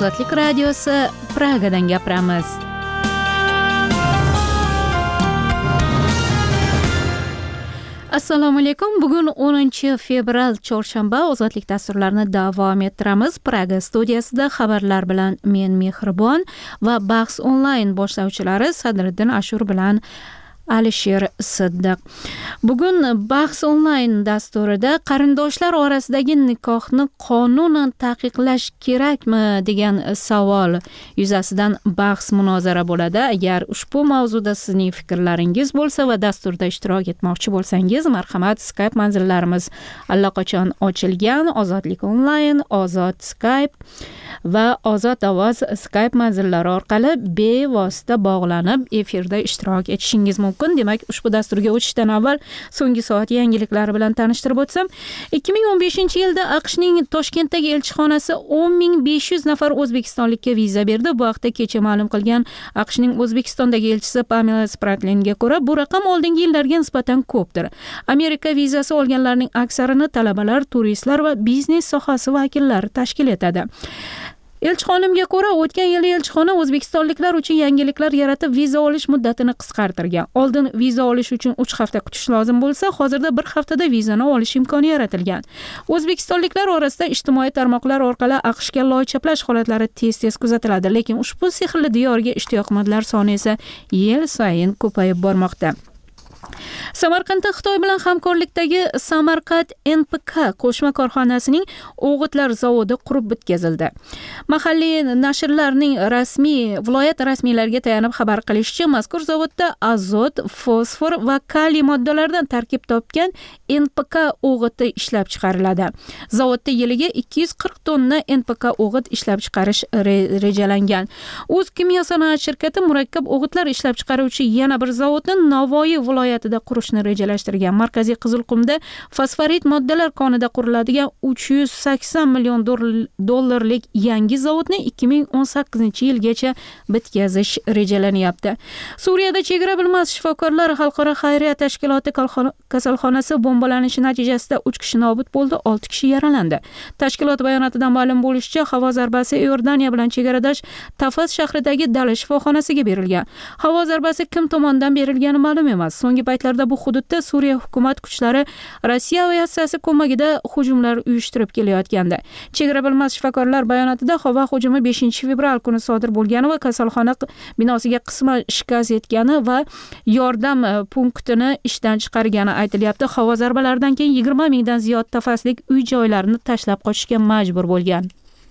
Ozodlik radiosi Pragadan gapiramiz. Assalomu alaykum. Bugun 10 fevral chorshanba Ozodlik dasturlarini davom ettiramiz. Praga studiyasida xabarlar bilan men Mehribon va bahs onlayn boshlovchilari Sadriddin Ashur bilan Alisher Siddiq. Bugun bahs onlayn dasturida qarindoshlar orasidagi nikohni qonunan taqiqlash kerakmi degan savol yuzasidan bahs munozara bo'ladi. Agar ushbu mavzuda sizning fikrlaringiz bo'lsa va dasturda ishtirok etmoqchi bo'lsangiz, marhamat, Skype manzillarimiz allaqachon ochilgan. Ozodlik onlayn, Ozod Skype va Ozod ovoz Skype manzillari orqali bevosita bog'lanib efirda ishtirok etishingiz mumkin. Demak, ushbu dasturga o'tishdan avval so'nggi soat yangiliklari bilan tanishtirib o'tsam, 2015-yilda AQShning Toshkentdagi elchixonasi 10.500 nafar o'zbekistonlikka viza berdi. Bu haqda kecha ma'lum qilgan AQShning O'zbekistondagi elchisi Pamela Spratlinga ko'ra, bu raqam oldingi yillarga nisbatan ko'pdir. Amerika vizasi olganlarning aksarini talabalar, turistlar va biznes sohasi vakillari tashkil etadi. Elchixonimga ko'ra, o'tgan yili elchixona o'zbekistonliklar uchun yangiliklar yaratib, viza olish muddatini qisqartirgan. Oldin viza olish uchun 3 hafta kutish lozim bo'lsa, hozirda 1 haftada vizani olish imkoni yaratilgan. O'zbekistonliklar orasida ijtimoiy tarmoqlar orqali AQShga loyichaplash holatlari tez-tez kuzatiladi, lekin ushbu sehrli diyorga ishtiyoqmandlar soni esa yil sayin ko'payib bormoqda. Samarqandda Xitoy bilan hamkorlikdagi Samarqand NPK qo'shma korxonasining o'g'itlar zavodi qurib bitkazildi. Mahalliy nashrlarning viloyat rasmiylariga tayanib xabar qilishicha, mazkur zavodda azot, fosfor va kaliy moddalaridan tarkib topgan NPK o'g'iti ishlab chiqariladi. Zavodda yiliga 240 tonna NPK o'g'it ishlab chiqarish rejalangan. O'zkimyo sanoat shirkati murakkab o'g'itlar ishlab chiqaruvchi yana bir zavodni Navoiy viloyatida qurishni rejalashtirgan. Markaziy Qizilqumda fosforit moddalar konida quriladigan 380 million dollarlik yangi zavodni 2018-yilgacha bitkazish rejalanyapti. Suriyada chegara bilmas shifokorlar xalqaro xayriya tashkiloti kasalxonasi bombalanishi natijasida 3 kishi nobud bo'ldi, 6 kishi yaralandi. Tashkilot bayonotidan ma'lum bo'lishicha, havo zarbasi Iordaniya bilan chegaradosh Tafas shahridagi Dala shifoxonasiga berilgan. Havo zarbasi kim tomonidan berilgani ma'lum emas. So'nggi paytlarda bu hududda Suriya hukumat kuchlari Rossiya aviatsiyasi ko'magida hujumlar uyushtirib kelayotgandi. Chegara bilmas shifokorlar bayonotida havo hujumi 5-fevral kuni sodir bo'lgani va kasalxona binosiga qisman shikast yetgani va yordam punktini ishdan chiqargani aytilyapti. Havo zarbalaridan keyin 20 mingdan ziyod Tafaslik uy-joylarini tashlab qochishga majbur bo'lgan.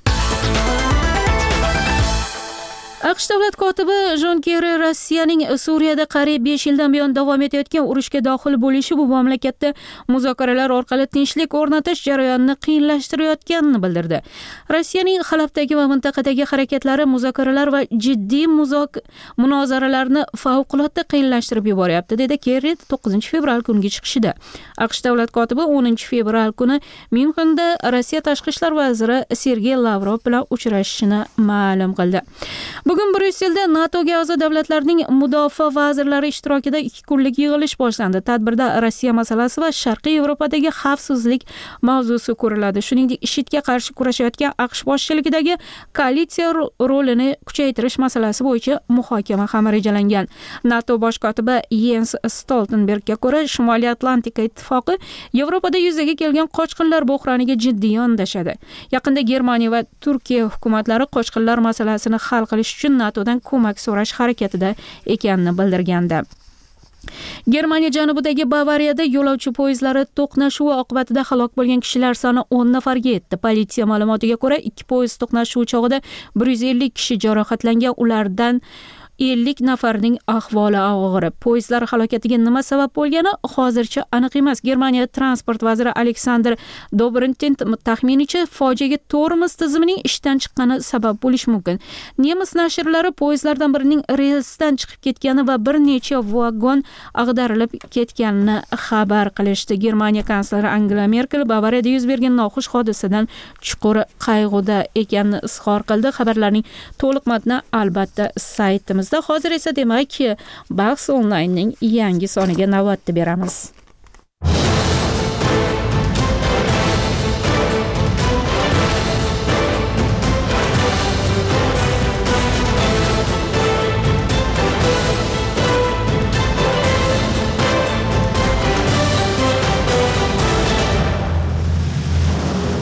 AQSh davlat kotibi Jon Kerri Rossiyaning Suriyada qariyb 5 yildan buyon davom etayotgan urushga dohil bo'lishi bu mamlakatda muzokaralar orqali tinchlik o'rnatish jarayonini qiyinlashtirayotganini bildirdi. Rossiyaning Halabdagi va mintaqadagi harakatlari muzokaralar va jiddiy munozaralarni favqulodda qiyinlashtirib yuboryapti, dedi Kerri 9-fevral kungi chiqishida. AQSh davlat kotibi 10-fevral kuni Myunxenda Rossiya tashqi ishlar vaziri Sergey Lavrov bilan uchrashishini ma'lum qildi. Bugun Bryusselda NATOga a'zo davlatlarning mudofaa vazirlari ishtirokida 2 kunlik yig'ilish boshlandi. Tadbirda Rossiya masalasi va Sharqiy Yevropadagi xavfsizlik mavzusi ko'riladi. Shuningdek, IShIDga qarshi kurashayotgan AQSh boshchiligidagi koalitsiya rolini kuchaytirish masalasi bo'yicha muhokama ham rejalangan. NATO bosh kotibi Jens Stoltenbergga ko'ra, Shimoliy Atlantika ittifoqi Yevropada yuzaga kelgan qochqinlar bo'hroniga jiddiy yondashadi. Yaqinda Germaniya va Turkiya hukumatlari qochqinlar masalasini hal qilish uchun NATOdan ko'mak so'rash harakatida ekanini bildirgandi. Germaniya janubidagi Bavariyada yo'lovchi poyezdlari to'qnashuvi oqibatida halok bo'lgan kishilar soni 10 nafarga yetdi. Politsiya ma'lumotiga ko'ra, 2 poyezd to'qnashuvi chog'ida 150 kishi jarohatlangan, ulardan 50 nafarning ahvoli og'ir. Poyezdlar halokatiga nima sabab bo'lgani hozircha aniq emas. Germaniya transport vaziri Alexander Dobrindt taxminicha fojiaga tormoz tizimining ishdan chiqqani sabab bo'lishi mumkin. Nemis nashrlari poyezdlardan birining relsdan chiqib ketgani va bir necha vagon ag'darilib ketganini xabar qilishdi. Germaniya kansleri Angela Merkel Bavariyada yuz bergan noxush hodisadan chuqur qayg'uda ekanini izhor qildi. Xabarlarning to'liq matni albatta saytimizda. Hozir esa demak, bahs onlaynning yangi soniga navbatni beramiz.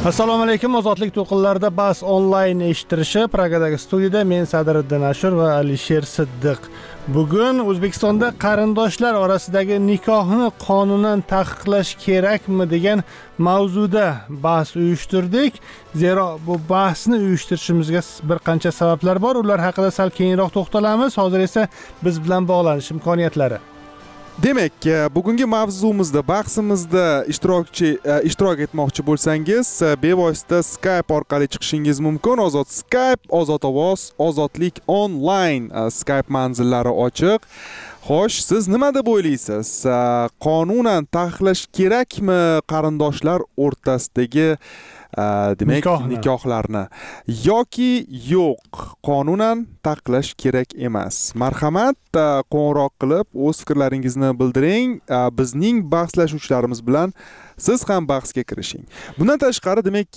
Assalomu alaykum. Ozodlik to'lqinlarida bahs onlayn eshittirishi Pragadagi studiyada men Sadriddin Ashur va Alisher Siddiq. Bugun O'zbekistonda qarindoshlar orasidagi nikohni qonunan taqiqlash kerakmi degan mavzuda bahs uyushtirdik. Zero bu bahsni uyushtirishimizga bir qancha sabablar bor. Ular haqida sal keyinroq to'xtalamiz. Hozir esa biz bilan bog'lanish imkoniyatlari. Demak, bugungi mavzumizda, bahsimizda ishtirok etmoqchi bo'lsangiz, bevosita Skype orqali chiqishingiz mumkin. Ozod Skype, Ozod ovoz, Ozodlik onlayn Skype manzillari ochiq. Xo'sh, siz nima deb o'ylaysiz? Qonunan taqiqlash kerakmi qarindoshlar o'rtasidagi demak nikohlarni yoki yo'q, qonunan taqiqlash kerak emas? Marhamat, qo'ng'iroq qilib o'z fikrlaringizni bildiring. Bizning bahslashuvchilarimiz bilan siz ham bahsga kirishing. Bundan tashqari, demak,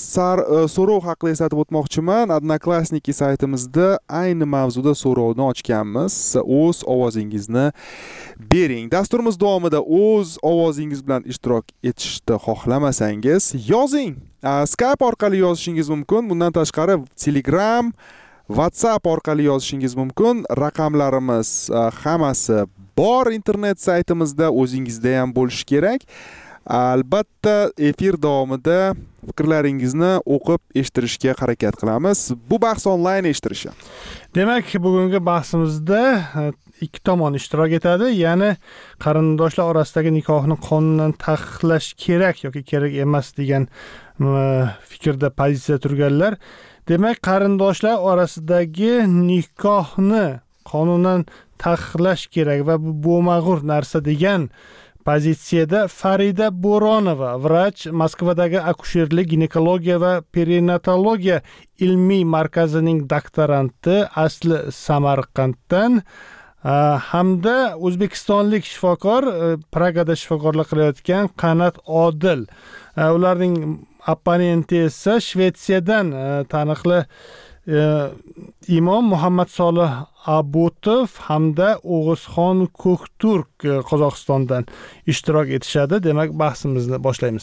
so'rov haqida eslatib o'tmoqchiman. Odnoklassniki saytimizda ayni mavzuda so'rovni ochganmiz. O'z ovozingizni bering. Dasturimiz davomida o'z ovozingiz bilan ishtirok etishni xohlamasangiz, yozing. Skype orqali yozishingiz mumkin. Bundan tashqari Telegram, WhatsApp orqali yozishingiz mumkin. Raqamlarimiz hammasi bor internet saytimizda, o'zingizda ham bo'lishi kerak. Albatta, efir davomida fikrlaringizni o'qib eshittirishga harakat qilamiz. Bu bahs onlayn eshittirishi. Demak, bugungi bahsimizda ikki tomon ishtirok etadi. Ya'ni qarindoshlar orasidagi nikohni qonunan taqiqlash kerak yoki kerak emas degan fikrda pozitsiya turganlar. Demak, qarindoshlar orasidagi nikohni qonunan taqiqlash kerak va bu bo'lmag'ur narsa degan pozitsiyada Farida Bo'ronova, vrach, Moskvadagi akusherlik, ginekologiya va perinatologiya ilmiy markazining doktoranti, asli Samarqanddan, hamda o'zbekistonlik shifokor, Pragada shifokorlik qilayotgan Qanat Odil. Ularning opponenti esa Shvetsiyadan taniqli imom Muhammad Solih Abutov hamda O'g'izxon Ko'kturk Qozog'istondan ishtirok etishadi. Demak, bahsimizni boshlaymiz.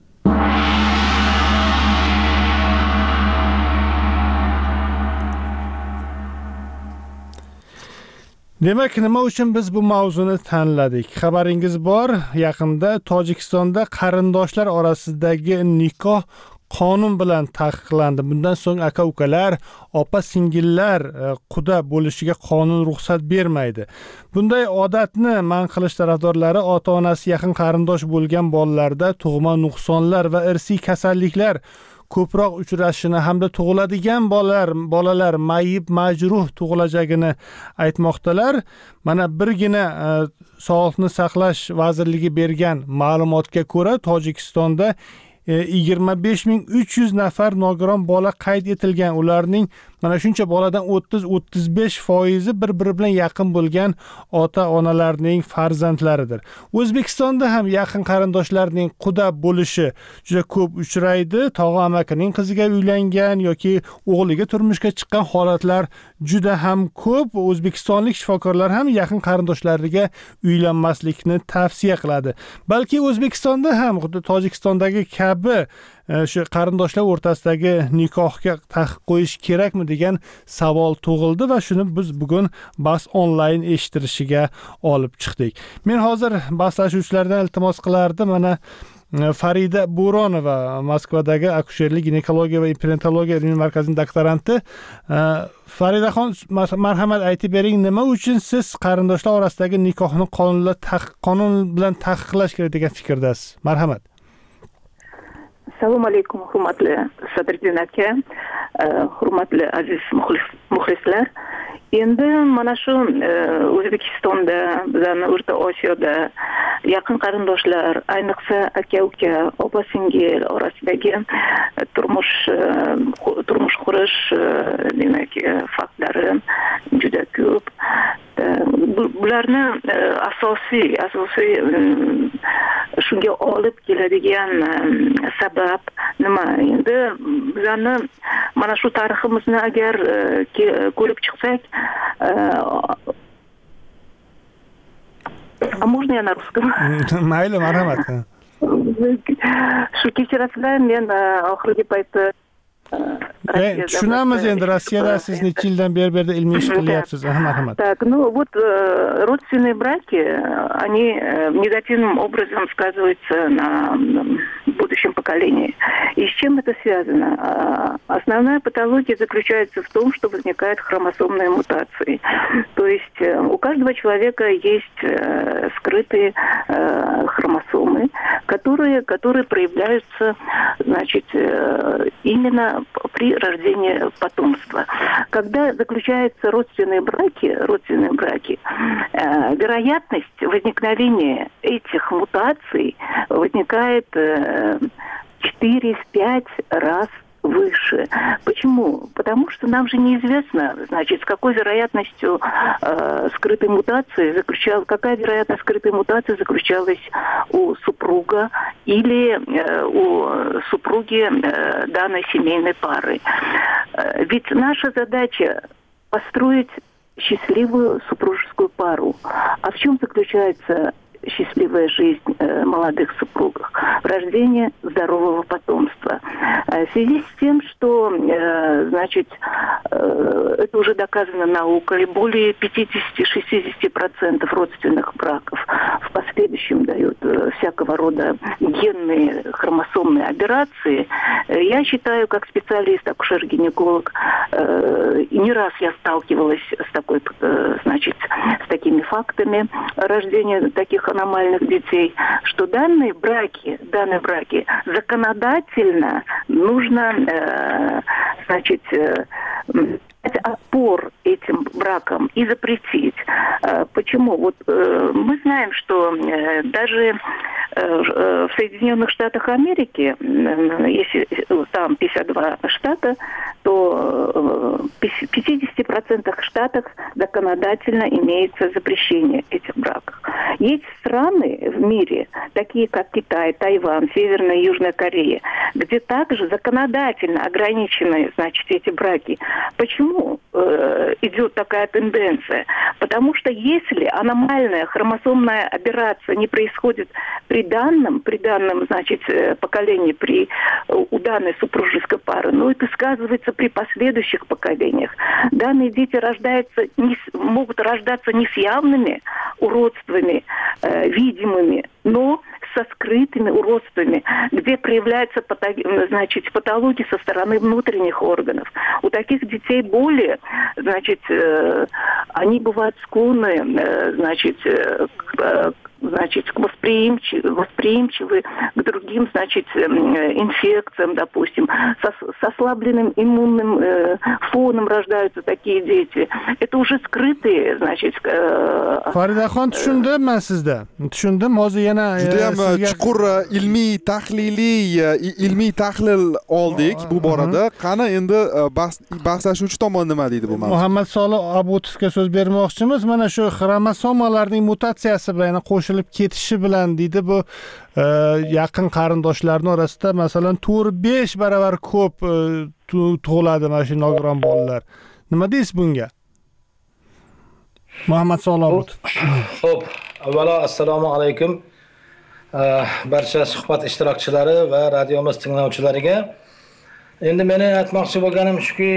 Demak, nima uchun biz bu mavzuni tanladik? Xabaringiz bor, yaqinda Tojikistonda qarindoshlar orasidagi nikoh qonun bilan taqiqlandi. Bundan so'ng aka-ukalar, opa-singillar quda bo'lishiga qonun ruxsat bermaydi. Bunday odatni man qilish tarafdorlari ota-onasi yaqin qarindosh bo'lgan bolalarda tug'ma nuqsonlar va irsiy kasalliklar ko'proq uchrashini hamda tug'iladigan bolalar mayib majruh tug'ilajagini aytmoqdalar. Mana birgina Sog'liqni saqlash vazirligi bergan ma'lumotga ko'ra, Tojikistonda 25.300 nafar nogiron bola qayd etilgan. Ularning mana shuncha boladan 30-35% bir-biri bilan yaqin bo'lgan ota-onalarning farzandlaridir. O'zbekistonda ham yaqin qarindoshlarning quda bo'lishi juda ko'p uchraydi. Tog'a amakining qiziga uylangan yoki o'g'liga turmushga chiqqan holatlar juda ham ko'p. O'zbekistonlik shifokorlar ham yaqin qarindoshlariga uylanmaslikni tavsiya qiladi. Balki O'zbekistonda ham xuddi Tojikistondagi kabi shu qarindoshlar o'rtasidagi nikohga taqiq qo'yish kerakmi degan savol tug'ildi va shuni biz bugun bahs onlayn eshittirishiga olib chiqdik. Men hozir bahslashuvchilardan iltimos qilardim, mana Farida Bo'ronova, Moskvadagi akusherlik, ginekologiya va perinatologiya ilmiy markazining doktoranti. Faridaxon, marhamat, aytib bering, nima uchun siz qarindoshlar orasidagi nikohni qonun bilan taqiqlash kerak degan fikrdasiz? Marhamat. Assalomu alaykum, hurmatli Sadriddin aka, hurmatli aziz muxlislar. Endi mana shu O'zbekistonda, bizning O'rta Osiyoda yaqin qarindoshlar, ayniqsa aka-uka, opa-singil orasidagi turmush qurish demak faktlari juda ko'p. Bularni asosiy shunga olib keladigan sabab nima? Endi bizani mana shu tariximizni agar ko'rib chiqsak, можно я на русском? Mayli, marhamat. shu kechirasizlar, men oxirgi paytda tushunamiz endi Rossiyada siz necha yildan beri bu yerda ilmiy ish qilyapsiz. Marhamat. Так, вот родственные браки, они негативным образом сказываются на будущем поколении. И с чем это связано? Основная патология заключается в том, что возникают хромосомные мутации. То есть у каждого человека есть скрытые хромосомы, которые проявляются, значит, именно при рождении потомства. Когда заключаются родственные браки, вероятность возникновения этих мутаций возникает 4-5 раз выше. Почему? Потому что нам же неизвестно, значит, с какой вероятностью какая вероятность скрытой мутации заключалась у супруга или у супруги данной семейной пары. Ведь наша задача построить счастливую супружескую пару. А в чем заключается счастливая жизнь молодых супругов? Рождение здорового потомства. В связи с тем, что, значит, это уже доказано наукой, более 50-60% родственных браков в последующем дают всякого рода генные хромосомные аберрации. Я считаю, как специалист, акушер-гинеколог, и не раз я сталкивалась с такими фактами рождения таких аномальных детей, что данные браки законодательно нужно, значит, дать отпор этим бракам и запретить. Почему? Вот мы знаем, что даже в Соединенных Штатах Америки, если там 52 штата, то в 50% штатов законодательно имеется запрещение этих браков. Есть страны в мире, такие как Китай, Тайвань, Северная и Южная Корея, где также законодательно ограничены, значит, эти браки. Почему идет такая тенденция? Потому что если аномальная хромосомная аберрация не происходит при данном, значит, поколении, у данной супружеской пары, но это сказывается при последующих поколениях. Данные дети могут рождаться не с явными уродствами, видимыми, но со скрытыми уродствами, где проявляются патологии со стороны внутренних органов. У таких детей более, значит, они бывают склонны, восприимчивы к другим, значит, инфекциям, допустим. С ослабленным иммунным фоном рождаются такие дети. Это уже скрытые, значит... Faridaxon, tushundim men sizda. Tushundim. Hozir yana judayam chuqur ilmiy tahlil oldik bu borada. Qani endi bahslashuvchi tomon nima deydi bu mavzu? Muhammad Solih Abutovga so'z bermoqchimiz. Mana shu xromosomalarning mutatsiyasi bilan qo'shilib ketishi bilan deydi bu yaqin qarindoshlarning orasida masalan 4-5 baravar ko'p tug'iladi mana shu nogiron bolalar. Nima deysiz bunga? Muhammad Solih Abutov. Xo'p, avvalo assalomu alaykum barcha suhbat ishtirokchilari va radiomiz tinglovchilariga. Endi meni aytmoqchi bo'lganim shuki,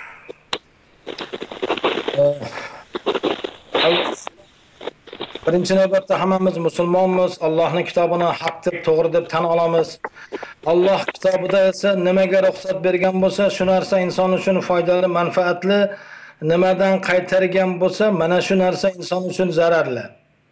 birinchi navbatda hammamiz musulmonmiz, Allohning kitobini haq deb, to'g'ri deb tan olamiz. Alloh kitobida esa nimaga ruxsat bergan bo'lsa, shu narsa inson uchun foydali, manfaatli, nimadan qaytargan bo'lsa, mana shu narsa inson uchun zararli.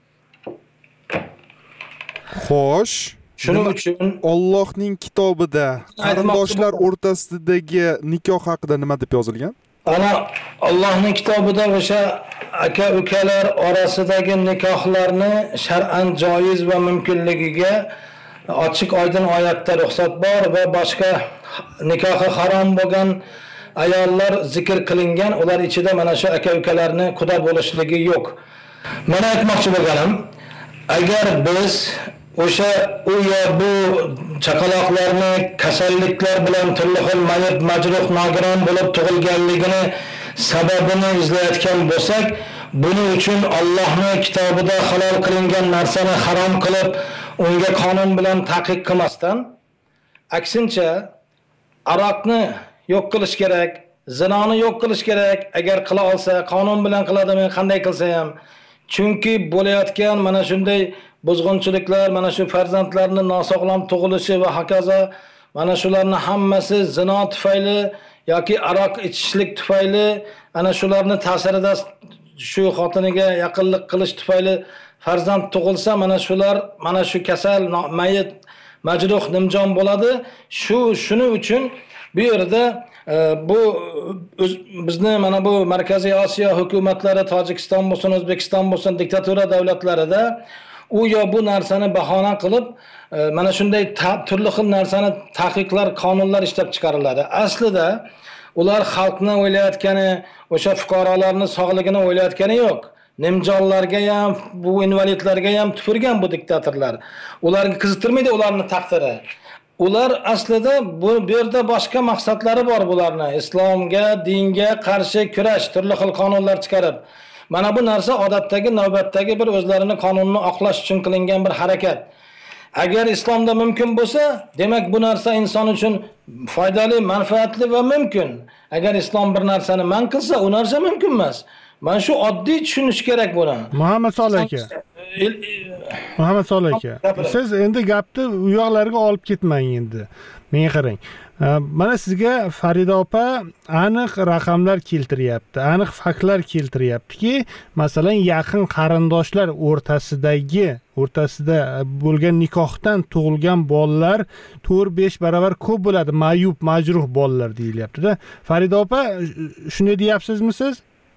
Xo'sh, shuning uchun Allohning kitobida qarindoshlar o'rtasidagi nikoh haqida nima deb yozilgan? Ana Allohning kitobida o'sha aka-ukalar orasidagi nikohlarni shar'an joiz va mumkinligiga ochiq oydin oyatda ruxsat bor va boshqa nikohi harom bo'lgan ayollar zikr qilingan. Ular ichida mana shu aka-ukalarni quda bo'lishligi yo'q. Mana aytmoqchi bo'lganim, agar biz o'sha u ya bu chaqaloqlarni kasalliklar bilan turli xil mayib, majruh, nogiron bo'lib tug'ilganligini sababini izlayotgan bo'lsak, buning uchun Allohning kitobida halol qilingan narsani harom qilib, unga qonun bilan taqiq qilmasdan, aksincha aroqni yo'q qilish kerak, zinoni yo'q qilish kerak. Agar qila olsa, qonun bilan qiladimi, qanday qilsa ham. Chunki bo'layotgan mana shunday buzg'unchiliklar, mana shu farzandlarning nosog'lom tug'ilishi va hokazo, mana shularning hammasi zino tufayli yoki aroq ichishlik tufayli, ana shularning ta'sirida shu xotiniga yaqinlik qilish tufayli farzand tug'ilsa, mana shular, mana shu kasal, mayit, majruh, nimjon bo'ladi. Shuning uchun bu yerda bu bizni mana bu Markaziy Osiyo hukumatlari, Tojikiston bo'lsin, O'zbekiston bo'lsin, diktatura davlatlarida u yo bu narsani bahona qilib, mana shunday turli xil narsani taqiqlar, qonunlar ishlab chiqariladi. Aslida ular xalqni o'ylayotgani, o'sha fuqarolarning sog'ligini o'ylayotgani yo'q. Nimjonlarga ham, bu invalidlarga ham tupurgan bu diktatorlar. Ularga qiziqtirmaydi ularning taqdiri. Ular aslida bu yerda boshqa maqsadlari bor bularning. Islomga, dinga qarshi kurash, turli xil qonunlar chiqarib. Mana bu narsa odatdagi, navbatdagi bir o'zlarini qonunni oqlash uchun qilingan bir harakat. Agar islomda mumkin bo'lsa, demak bu narsa inson uchun foydali, manfaatli va mumkin. Agar islom bir narsani man qilsa, u narsa mumkin emas. Mana shu oddiy tushunish kerak buni. Muhammad Solih aka. Siz endi gapni u yoqlarga olib ketmang endi. Menga qarang. Mana sizga Farida opa aniq raqamlar keltiryapti, aniq faktlar keltiryaptiki, masalan, yaqin qarindoshlar o'rtasida bo'lgan nikohdan tug'ilgan bolalar 4-5 barobar ko'p bo'ladi, mayub, majruh bolalar deyilyapti-da. Farida opa, shunday deyapsizmi siz?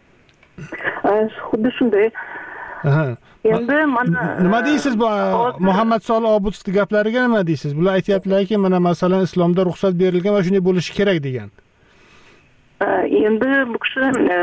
Xuddi shunday. Endi mana nima deysiz bu Muhammad Solih Obudovning gaplariga, nima deysiz? Bular aytayaptilarki, mana masalan islomda ruxsat berilgan va shunday bo'lishi kerak degan. Endi bu kishi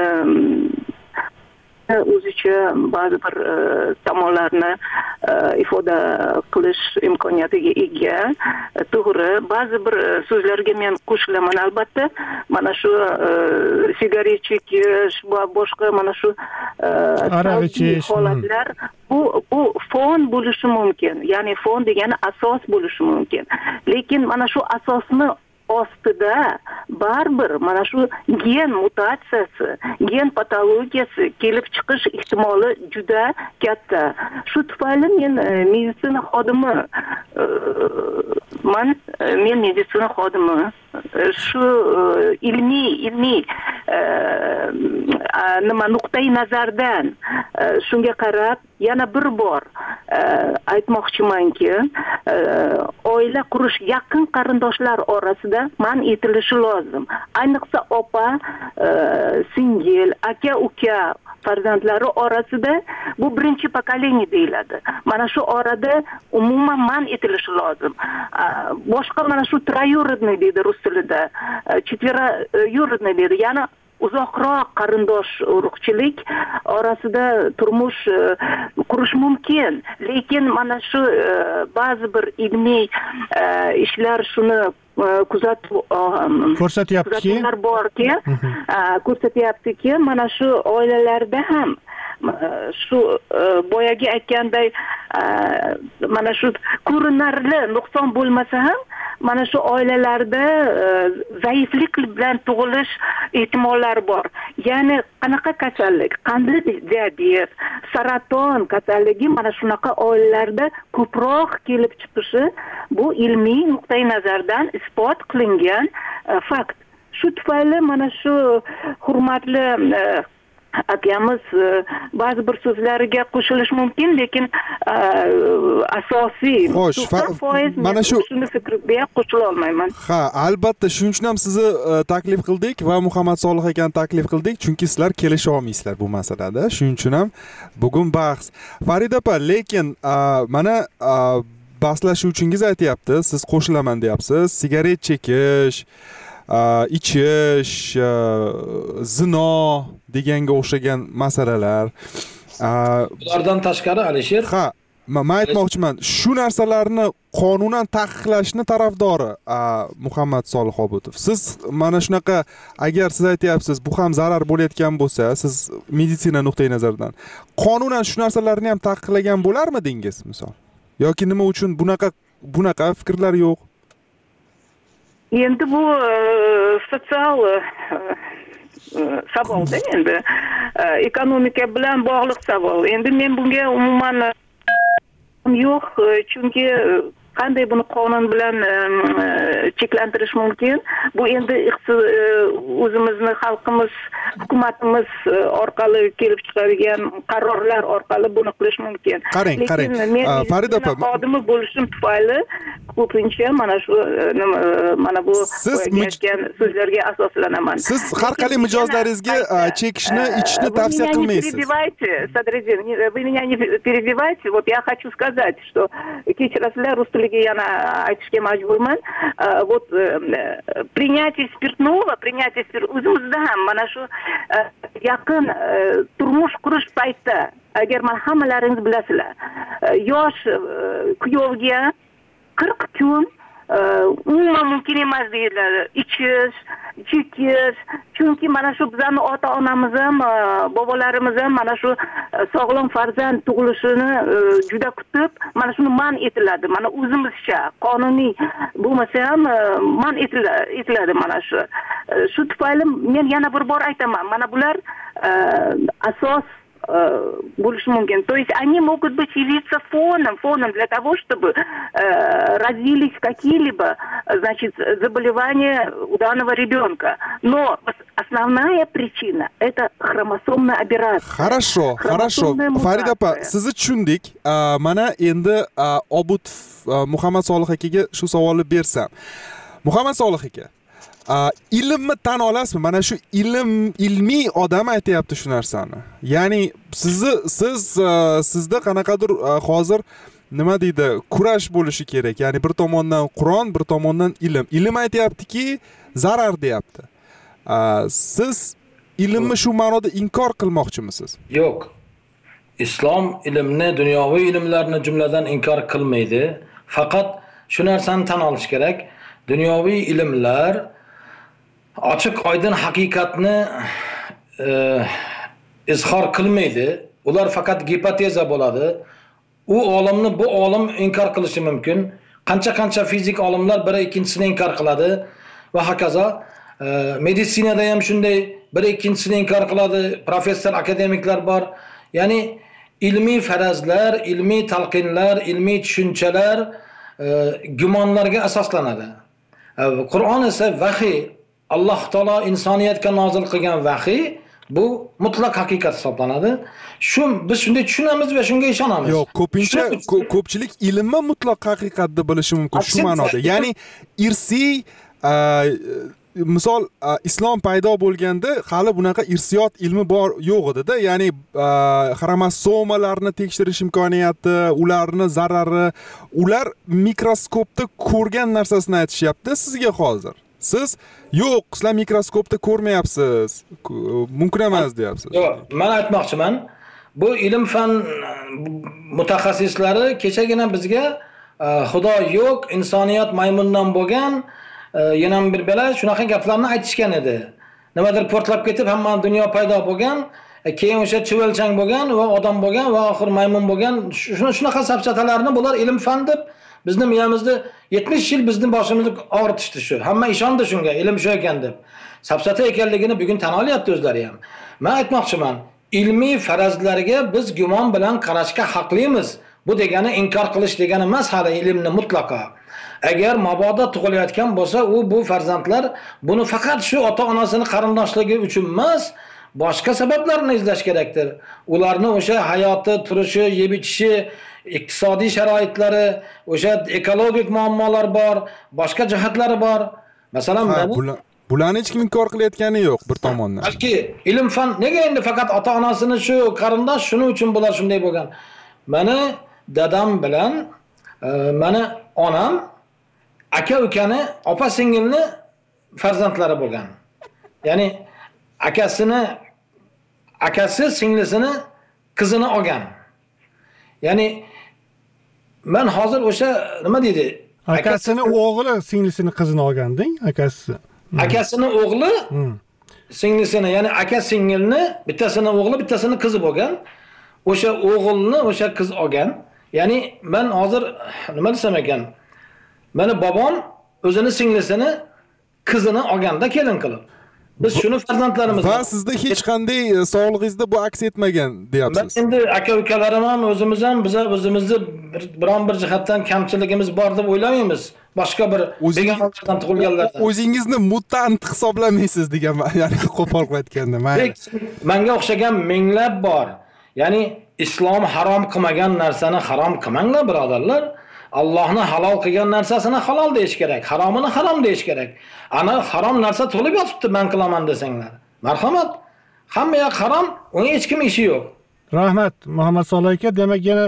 o'zicha ba'zi bir tomonlarni ifoda qilish imkoniyatiga ega. To'g'ri, ba'zi bir so'zlarga men qo'shilaman albatta. Mana shu sigaret chekish va boshqa mana shu aroq ichish holatlar bu fon bo'lishi mumkin. Ya'ni fon degani asos bo'lishi mumkin. Lekin mana shu asosni ostida baribir mana shu gen mutatsiyasi, gen patologiyasi kelib chiqish ehtimoli juda katta. Shu tufayli men meditsina xodimi shu ilmiy nima nuqtai nazardan shunga qarab yana bir bor aytmoqchimanki, oila qurish yaqin qarindoshlar orasida man etilishi lozim. Ayniqsa opa, singil, aka, uka farzandlari orasida bu birinchi pokoleniya deyiladi. Mana shu orada umuman man etilishi lozim. Boshqa mana shu troyurodniy deydi rus tilida, четвероюродный deydi. Ya'ni uzoqroq qarindosh urug'chilik orasida turmush qurish mumkin. Lekin mana shu ba'zi bir ilmiy ishlar shuni ko'rsatyaptiki, mana shu oilalarda ham shu boyagi aytganday mana shu ko'rinarli nuqson bo'lmasa ham mana shu oilalarda zaiflik bilan tug'ilish ehtimollari bor. Ya'ni qanaqa kasallik, qandli diabet, saraton kasalligi mana shunaqa oilalarda ko'proq kelib chiqishi bu ilmiy nuqtai nazardan isbot qilingan fakt. Shu tufayli mana shu hurmatli akamiz ba'zi bir so'zlariga qo'shilish mumkin, lekin asosiy mana shu fikrga qo'shila olmayman. Ha, albatta, shuning uchun ham sizni taklif qildik va Muhammad Solih akani taklif qildik, chunki sizlar kelisha olmaysizlar bu masalada. Shuning uchun ham bugun bahs. Farida opa, lekin mana bahslashuvchingiz aytayapti, siz qo'shilaman deyapsiz, sigaret chekish, ichish, zino deganga o'xshagan masalalar. Ulardan tashqari Alisher, ha, men aytmoqchiman, shu narsalarni qonunan taqiqlashni tarafdori Muhammad Solih Obudov. Siz mana shunaqa, agar siz aytyapsiz, bu ham zarar bo'layotgan bo'lsa, siz meditsina nuqtai nazaridan qonunan shu narsalarni ham taqiqlagan bo'larmidingiz, misol? yoki nima uchun bunaqa fikrlar yo'q? Endi bu sotsial savolda, endi ekonomika bilan bog'liq savol. Endi men bunga umuman yo'q, chunki qanday buni qonun bilan cheklantirish mumkin? Bu endi o'zimizni xalqimiz, hukumatimiz orqali kelib chiqadigan qarorlar orqali buni qilish mumkin. Qarang. Farida opa, xodimi bo'lishim tufayli ko'pincha mana bu aytgan so'zlarga asoslanaman. Siz har qalay mijozlaringizga chekishni, ichishni tavsiya qilmaysiz. Sadriddin, вы меня не перебивайте. Вот я хочу сказать, что kechirasizlar, rus tiliga yana aytishga majburman. Вот принятие спиртного, o'zimizda ham mana shu yaqin turmush qurish paytida, agar mana hammalaringiz bilasizlar, yosh kuyovga 40 kun umuman mumkin emas deydilar. Ichish, chekish, chunki mana shu bizning ota-onamiz ham, bobolarimiz ham mana shu sog'lom farzand tug'ilishini juda kutib, mana shuni man etiladi. Mana o'zimizcha qonuniy bo'lmasa ham man etiladi mana shu. Shu tufayli men yana bir bor aytaman, mana bular asos больше мумkin. То есть они могут быть явиться фоном для того, чтобы развились какие-либо, значит, заболевания у данного ребенка. Но основная причина – это хромосомная аберрация. Хорошо. Farida opa, sizni tushundik. Mana endi Obud Muhammad Solih akaga shu savolni bersam. Muhammad Solih aka, ilmni tan olasizmi? Mana shu ilmiy odam aytayapti shu narsani. Ya'ni sizda qanaqadir hozir nima deydi, kurash bo'lishi kerak. Ya'ni bir tomondan Qur'on, bir tomondan ilm. Ilm aytayaptiki, zarar deyapti. Siz ilmni shu ma'noda inkor qilmoqchimisiz? Yo'q. Islom ilmni, dunyoviy ilmlarni jumladan inkor qilmaydi. Faqat shu narsani tan olish kerak. Dunyoviy ilmlar ochiq oydin haqiqatni izhor qilmaydi. Ular faqat gipoteza bo'ladi. U olimni bu olim inkor qilishi mumkin. Qancha fizik olimlar biri ikkinchisini inkor qiladi va hokazo. Meditsinada ham shunday, biri ikkinchisini inkor qiladi. Professor, akademiklar bor. Ya'ni ilmiy farazlar, ilmiy talqinlar, ilmiy tushunchalar gumonlarga asoslanadi. Qur'on esa vahiy, Alloh taolo insoniyatga nozil qilgan vahiy, bu mutlaq haqiqat hisoblanadi. Biz shunday tushunamiz va shunga ishonamiz. Yo'q, ko'pchilik ilmni mutlaq haqiqat deb bilishi mumkin shu ma'noda. Ya'ni irsiy misol islom paydo bo'lganda hali bunaqa irsiyot ilmi yo'q edi-da. Ya'ni xromosomalarni tekshirish imkoniyati, ularni zarari, ular mikroskopda ko'rgan narsasini aytishyapti sizga hozir. Siz yo'q, sizlar mikroskopda ko'rmayapsiz, mumkin emas deyapsiz. Yo'q, men aytmoqchiman, bu ilm fan mutaxassislari kechagina bizga xudo yo'q, insoniyat maymundan bo'lgan, yana bir bela shunaqa gaplarni aytishgan edi. Nimadir portlab ketib hamma dunyo paydo bo'lgan, keyin o'sha chivilchang bo'lgan va odam bo'lgan va oxir maymun bo'lgan, shunaqa safsatalarni bular ilm fan deb bizni miyamizda 70 yil bizni boshimizni og'ritishdi shu. Hamma ishondi shunga, ilm shu ekan deb. Safsata ekanligini bugun tan olyapti o'zlari ham. Men aytmoqchiman, ilmiy farazlarga biz gumon bilan qarashga haqlimiz. Bu degani inkor qilish degani emas, hali ilmni mutlaqo. Agar mabodo tug'ilayotgan bo'lsa, bu farzandlar buni faqat shu ota-onasini qarindoshligi uchun emas, boshqa sabablarni izlash kerakdir. Ularni o'sha hayoti, turishi, yeb ichishi, iqtisodiy sharoitlari, o'sha ekologik muammolar bor, boshqa jihatlari bor. Masalan, bularni hech kim inkor qilayotgani yo'q bir tomondan. Balki ilm fan nega endi faqat ota-onasini shu qarindosh shuning uchun bular shunday bo'lgan. Meni dadam bilan meni onam aka-ukani, opa-singilni farzandlari bo'lgan. Ya'ni akasi singlisini qizini olgan. Ya'ni men hozir o'sha nima deydi? Akasini o'g'li singlisini qizini olganding, akasi. Akasini o'g'li singlisini, ya'ni aka singilni bittasini o'g'li, bittasini qizi bo'lgan. O'sha o'g'ilni o'sha qiz olgan. Ya'ni men hozir nima desam ekan? Meni bobom o'zini singlisini qizini olganda kelin qilib. Biz shuni farzandlarimiz va sizda hech qanday sog'lig'ingizda bu aks etmagan deyapsiz. Men endi aka-ukalarim ham o'zimiz ham biz o'zimizni biron bir jihatdan kamchiligimiz bor deb o'ylamaymiz. Boshqa bir begonalardan tug'ilganlardan. O'zingizni mutant hisoblamaysiz degan, ya'ni qo'pol aytganda. Menga o'xshagan minglab bor. Ya'ni islom harom qilmagan narsani harom qilmanglar birodarlar. Allohni halol qilgan narsasini halol deyish kerak, haromini harom deyish kerak. Ana harom narsa to'lib yotibdi, men qilaman desanglar. Marhamat. Hamma yoq harom, uni hech kim ishi yo'q. Rahmat Muhammad Solih aka. Demak yana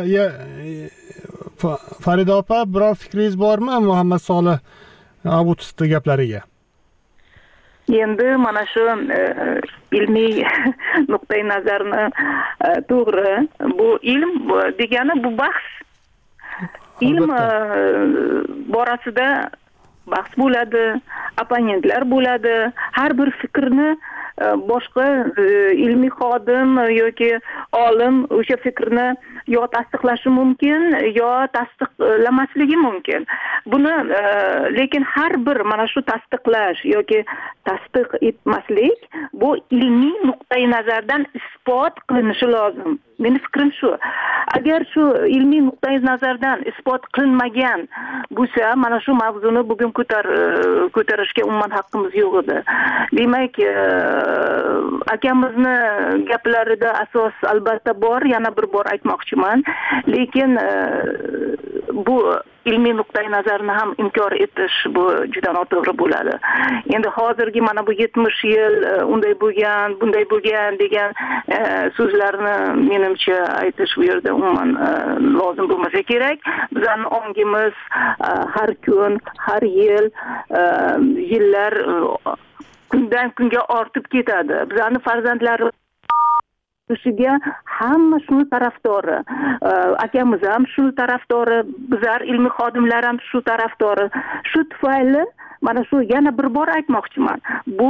Farida opa, biror fikringiz bormi Muhammad Solih Abutovning gaplariga? Endi mana shu ilmiy nuqtai nazarni to'g'ri. Bu ilm degani bu bahs. Ilm borasida bahs bo'ladi, opponentlar bo'ladi. Har bir fikrni boshqa ilmiy xodim yoki olim o'sha fikrni yo tasdiqlashi mumkin, yo tasdiqlamasligi mumkin. Buni lekin har bir mana shu tasdiqlash yoki tasdiq etmaslik bu ilmiy nuqtai nazardan isbot qilinishi lozim. Meni fikrim shu. Agar shu ilmiy nuqtai nazardan isbot qilinmagan bo'lsa, mana shu mavzuni bugun ko'tarishga umuman haqqimiz yo'q edi. Demak, akamizni gaplarida asos albatta bor, yana bir bor aytmoqchiman. Lekin bu ilmiy nuqtai nazarni ham inkor etish bu juda noto'g'ri bo'ladi. Endi hozirgi mana bu 70 yil unday bo'lgan, bunday bo'lgan degan so'zlarni menimcha aytish bu yerda umuman lozim bo'lmasa kerak. Bizning ongimiz har kun, har yil, yillar kundan kunga ortib ketadi. Bizning farzandlarimiz O'shiga hamma shuni tarafdori. Akamiz ham shu tarafdori, bizlar ilmiy xodimlar ham shu tarafdori. Shu tufayli mana shu yana bir bor aytmoqchiman. Bu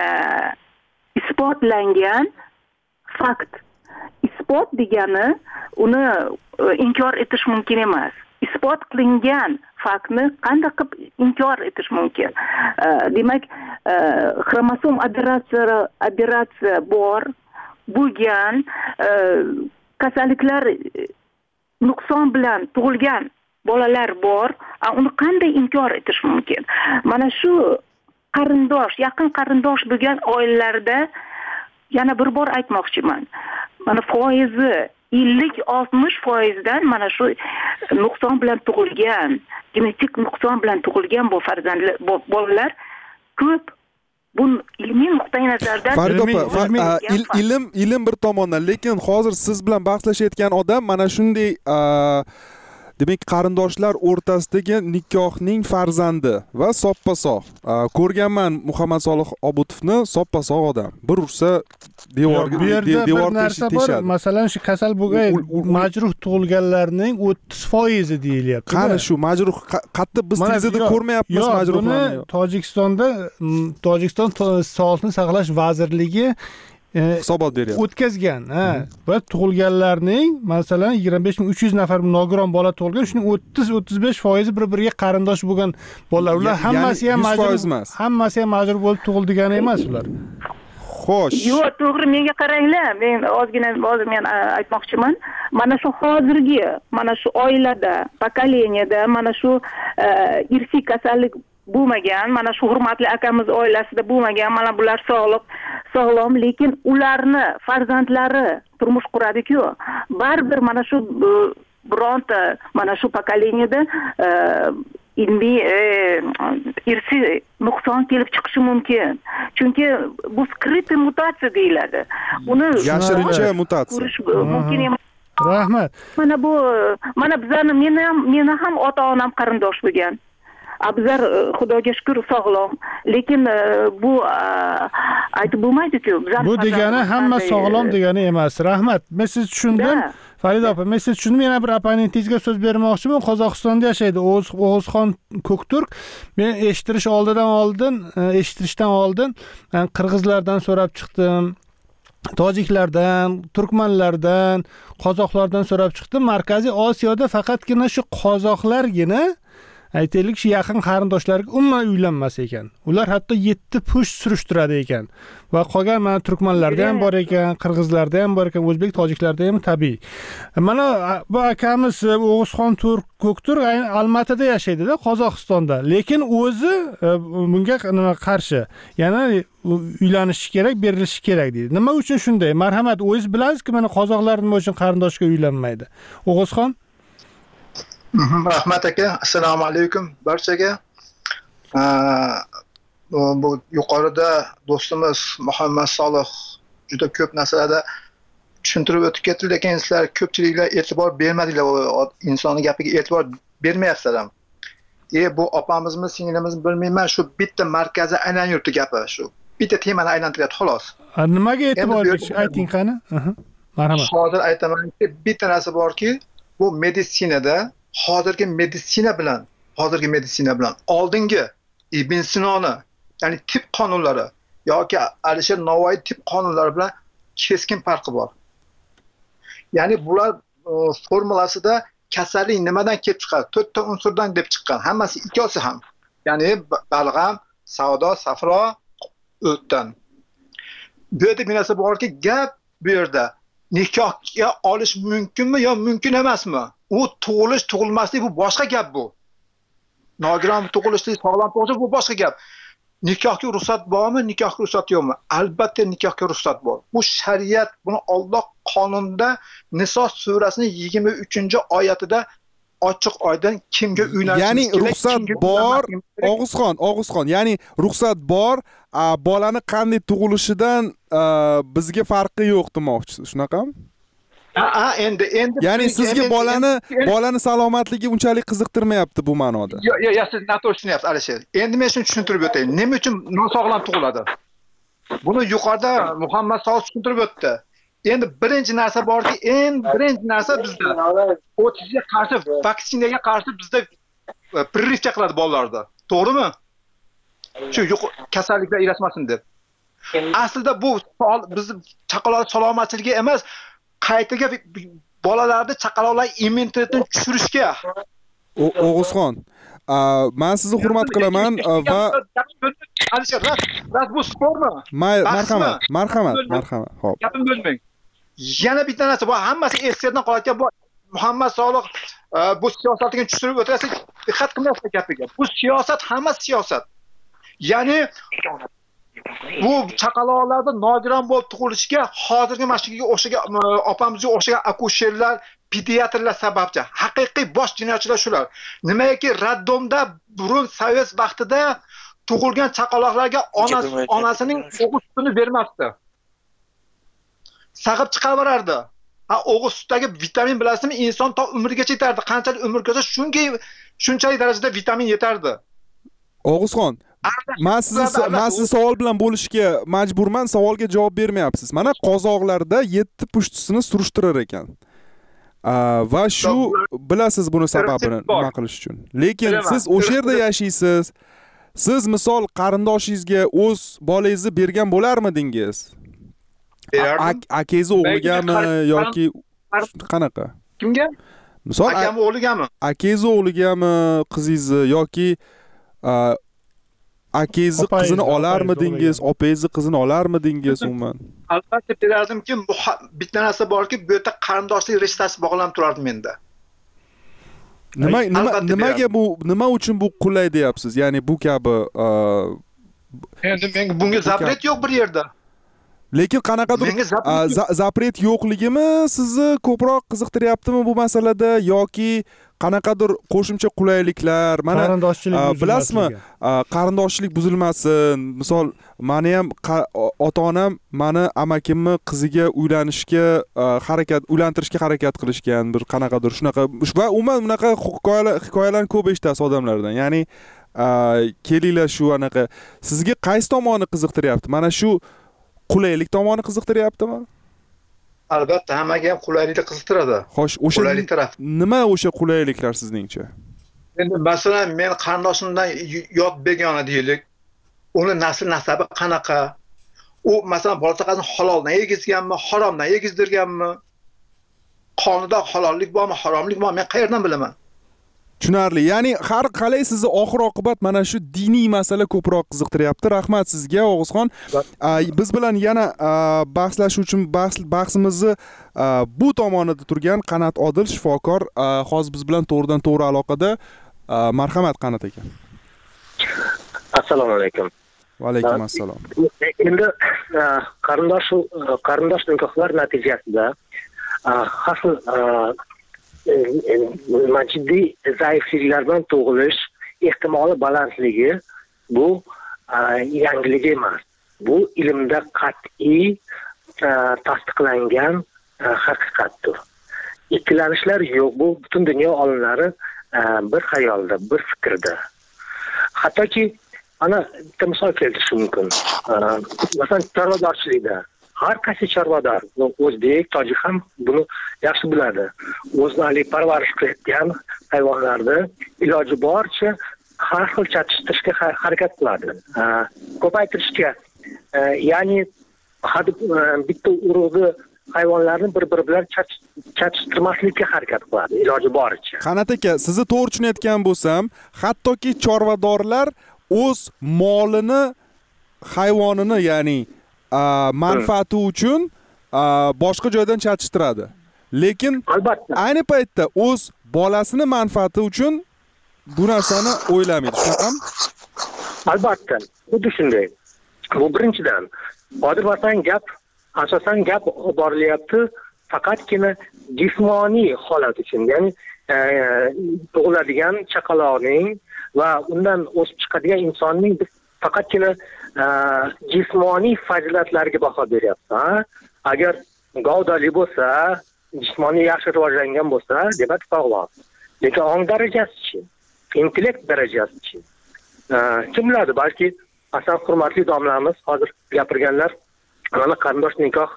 isbotlangan fakt. Isbot degani uni inkor etish mumkin emas. Isbot qilingan faktni qanday qilib inkor etish mumkin? Demak, xromosom operatsiya bor. Bo'lgan kasalliklar nuqson bilan tug'ilgan bolalar bor, uni qanday inkor etish mumkin? Mana shu qarindosh, yaqin qarindosh bo'lgan oilalarda yana bir bor aytmoqchiman. Mana foizi 50-60% mana shu nuqson bilan tug'ilgan, genetik nuqson bilan tug'ilgan bu farzandlar, bolalar ko'p. Bu ilmiy nuqtai nazardan ilm bir tomondan, lekin hozir siz bilan bahslashayotgan odam mana shunday demak qarindoshlar o'rtasidagi nikohning farzandi va soppa-sog'. Ko'rganman Muhammad Solih Abutovni, soppa-sog' odam. Bir ursa devor teshadi. Masalan, shu kasal bo'lgan majruh tug'ilganlarning 30% deyilyapti. Qani shu majruh qattiq biz televizorda ko'rmayapmiz majruhlarni. Tojikiston Sog'liqni saqlash vazirligi hisobot beryapti. O'tkazgan, va tug'ilganlarning masalan 25300 nafar nogiron bola tug'ilgan, shuning 30-35% bir-biriga qarindosh bo'lgan bolalar. Ular hammasi ham majbur bo'lib tug'ildigani emas ular. Xo'sh. Yo'q, to'g'ri, menga qaranglar. Men hozir men aytmoqchiman. Mana shu hozirgi, mana shu oilada, pokoleniyada mana shu irsiy kasallik bo'lmagan, mana shu hurmatli akamiz oilasida bo'lmagan, mana bular sog'lom, lekin ularni farzandlari turmush quradi-ku. Baribir mana shu bironta mana shu pokoleniyada ilmiy irsiy nuqson kelib chiqishi mumkin. Chunki bu skrytniy mutatsiya deyiladi. Uni yashirincha mutatsiya mumkin emas. Rahmat. Mana bizlarni meni ham ota-onam qarindosh bo'lgan. Bizlar Xudoga shukr sog'lom, lekin bu aytib bo'lmaydi-ku. Bu degani hamma sog'lom degani emas. Rahmat. Men sizni tushundim. Farida opa, men sizni tushundim. Yana bir opponentingizga so'z bermoqchiman. Qozog'istonda yashaydi O'g'izxon Ko'kturk. Men eshittirishdan oldin qirg'izlardan so'rab chiqdim. tojiklardan, turkmanlardan, qozoqlardan so'rab chiqdim. Markaziy Osiyoda faqatgina shu qozoqlargina aytaylik shu yaqin qarindoshlarga umuman uylanmas ekan. Ular hatto 7 pusht surishtiradi ekan. Va qolgan mana turkmanlarda ham bor ekan, qirg'izlarda ham bor ekan, o'zbek, tojiklarda ham tabiiy. Mana bu akamiz O'g'izxon Ko'ktur Almatada yashaydi-da, Qozog'istonda. Lekin o'zi bunga nima qarshi? Ya'ni uylanishi kerak, berilishi kerak deydi. Nima uchun shunday? Marhamat, o'zingiz bilasizki, mana qozoqlar nima uchun qarindoshga uylanmaydi? O'g'izxon Rahmat aka, assalomu alaykum barchaga. Bu yuqorida do'stimiz Muhammad Solih juda ko'p narsalarda tushuntirib o'tib ketdi, lekin sizlar ko'pchiliklar e'tibor bermadinglar, insonning gapiga e'tibor bermayapsizlar ham. Bu opamizmi, singlimizmi bilmayman, shu bitta markaziy aylanib yuribdi gapi, shu bitta temani aylantiryapti xolos. Nimaga e'tibor berish ayting qani? Marhamat. Hozir aytamanki, bitta narsa borki, bu meditsinada hozirgi meditsina bilan oldingi Ibn Sinoni, ya'ni tib qonunlari yoki Alisher Navoiy tib qonunlari bilan keskin farqi bor. Ya'ni bular formulasida kasallik nimadan kelib chiqadi? 4 ta unsurdan deb chiqqan. Hammasi ikkosi ham. Ya'ni balg'am, savdo, safro, o'tdan. Bu yerda bir narsa borki, gap bu yerda nikohga olish mumkinmi yo mumkin emasmi? U tug'ilish, tug'ilmaslik bu boshqa gap bu. Nogiron tug'ilishlik, sog'lom tug'ilish bu boshqa gap. Nikohga ruxsat bormi, nikohga ruxsat yo'qmi? Albatta nikohga ruxsat bor. Bu shariat, buni Alloh qonunda Niso surasining 23-oyatida ochiq oydin kimga uylanish kerak. Ya'ni ruxsat bor, Og'izxon, ya'ni ruxsat bor, bolani qanday tug'ilishidan bizga farqi yo'q demoqchisiz, shunaqami? Endi ya'ni sizga bolani salomatligi unchalik qiziqtirmayapti bu ma'noda. Yo'q, siz noto'g'ri tushunyapsiz Alisher. Endi men shuni tushuntirib o'tayin. Nima uchun nosog'lom tug'iladi? Buni yuqorida Muhammad Solih tushuntirib o'tdi. Endi birinchi narsa borki, birinchi narsa bizda otizga qarshi, vaksinaga qarshi bizda прививка qiladi bolalarda. To'g'rimi? Shu kasalliklar ilashmasin deb. Aslida bu bizni chaqaloq salomatligi emas, qaytaga bolalarda chaqaloqlar immunitetini tushirishga. O'g'izxon, men sizni hurmat qilaman va Alisher, ras bu sportmi? Marhamat. Xo'p. Gapim bo'lmang. Yana bitta narsa bor, hammasi ekspertdan qolayotgan bu Muhammad Solih bu siyosatga tushirib o'tirsa, diqqat qilmayapsiz gapiga. Bu siyosat, hammasi siyosat. Ya'ni bu chaqaloqlarda nogiron bo'lib tug'ilishiga hozirgi mashinaga o'xshagan opamizga o'xshagan akusherlar, pediatrlar sababchi. Haqiqiy bosh jinoyatchilar shular. Nimaiki raddomda burun sovet vaqtida tug'ilgan chaqaloqlarga onasining o'g'il sutini bermasdi. Sag'ib chiqaverardi. O'g'il sutdagi vitamin bilasizmi, inson to umrigacha yetardi. Qanchalik umr ko'rsa, shunchalik darajada vitamin yetardi. O'g'izxon, men sizni savol bilan bo'lishga majburman, savolga javob bermayapsiz. Mana qozoqlarda 7 pushtisini surishtirar ekan. Va shu bilasiz buni sababini nima qilish uchun. Lekin siz o'sha yerda yashaysiz. Siz misol qarindoshingizga o'z bolangizni bergan bo'larmidingiz? Akangiz o'g'ligami yoki qanaqa? Kimga? Misol akamning o'g'ligami? Akangiz o'g'ligami, qizingizni yoki akangizni qizini olarmidingiz, opangizni qizini olarmidingiz umuman? Albatta berardimki, bitta narsa borki, bu yerda qarindoshlik rishtasi bog'lanib turardi menda. Nima uchun bu qulay deyapsiz? Ya'ni bu kabi endi menga bunga zapret yo'q bir yerda. Lekin qanaqadir zapret yo'qligimi sizni ko'proq qiziqtiryaptimi bu masalada yoki qanaqadir qo'shimcha qulayliklar? Mana bilasizmi, qarindoshchilik buzilmasin. Misol, meni ham ota-onam meni amakimni qiziga uylantirishga harakat qilishgan, bir qanaqadir shunaqa va umuman bunaqa hikoyalarni ko'p eshitasiz odamlardan. Ya'ni kelinglar shu anaqa. Sizga qaysi tomoni qiziqtiryapti? Mana shu qulaylik tomoni qiziqtiryaptimi? Albatta, hammaga ham qulaylikni qiziqtiradi. Xo'sh, o'sha nima o'sha qulayliklar sizningcha? Endi masalan, men qarindoshimdan yot begona deylik. Uni nasl nasabi qanaqa? u masalan bola chaqasini haloldan yegizganmi, haromdan yegizdirganmi? Qonida halollik bormi, haromlik bormi? Men qayerdan bilaman? Tushunarli. Ya'ni har qalay sizni oxir oqibat mana shu diniy masala ko'proq qiziqtiryapti. Rahmat sizga Og'izxon. Biz bilan yana bahslash uchun bahsimizni bu tomonida turgan Qanat Odil shifokor hozir biz bilan to'g'ridan to'g'ri aloqada. Marhamat Qanat aka. Assalomu alaykum. Va alaykum assalom. Endi qarindosh nikohlar natijasida hasıl jiddiy zaifliklar bilan tug'ilish ehtimoli balandligi bu yangilik emas. Bu ilmda qat'iy tasdiqlangan haqiqatdir. Ikkilanishlar yo'q. Bu butun dunyo olimlari bir xayolda, bir fikrda. Hattoki ana bitta misol keltirish mumkin. Masalan, chorvadorchilikda har qaysi chorvador, o'zbek, tojik ham buni yaxshi biladi. O'zlari parvarish qilayotgan hayvonlarni iloji boricha har xil chatishtirishga harakat qiladi. Ko'paytirishga, ya'ni bitta urug'ni hayvonlarni bir-biri bilan chatishtirmaslikka harakat qiladi iloji boricha. Qanat aka, sizni to'g'ri tushunayotgan bo'lsam, hattoki chorvadorlar o'z molini, hayvonini, ya'ni manfaati uchun boshqa joydan chatishtiradi. Lekin albatta ayni paytda o'z bolasini manfaati uchun bu narsani o'ylamaydi, shunaqami? Albatta, xuddi shunday. Bu birinchidan. Hozir masalan asosan gap borilyapti faqatgina jismoniy holat uchun, ya'ni tug'iladigan chaqaloqning va undan o'sib chiqadigan insonning faqatgina jismoniy fazilatlariga baho beryapti. Agar gavdali bo'lsa, jismoniy yaxshi rivojlangan bo'lsa, demak sog'lom. Lekin ong darajasi-chi, intellekt darajasi-chi. Kim biladi, balki asan hurmatli domlamiz hozir gapirganlar mana qarindosh nikoh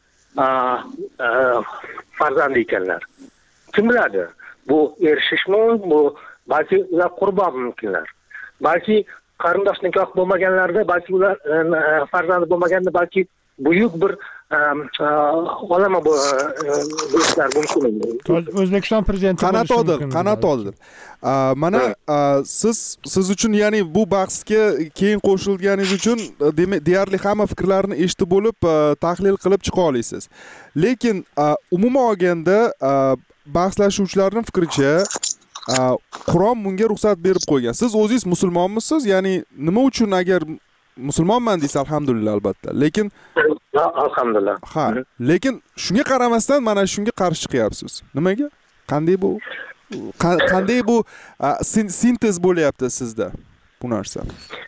farzandi ekanlar. Kim biladi? Bu erishishmi, bu balki ular qurbon mumkinlar. Balki qarindosh nikoh bo'lmaganlarda, balki ular farzandi bo'lmaganda, balki buyuk bir olama bo'lishlar mumkin. O'zbekiston prezidenti Qanat Odil. Mana siz uchun, ya'ni bu bahsga keyin qo'shilganingiz uchun deyarli hamma fikrlarni eshitib bo'lib, tahlil qilib chiqa olasiz. Lekin umuman olganda bahslashuvchilarning fikricha Qur'on bunga ruxsat berib qo'ygan. Siz o'zingiz musulmonmisiz? Ya'ni nima uchun agar musulmonman deysiz, alhamdulillah albatta. Lekin alhamdulillah. Ha, lekin shunga qaramasdan mana shunga qarshi chiqyapsiz. Nimaga? Qanday bu sintez bo'lyapti sizda bu narsa?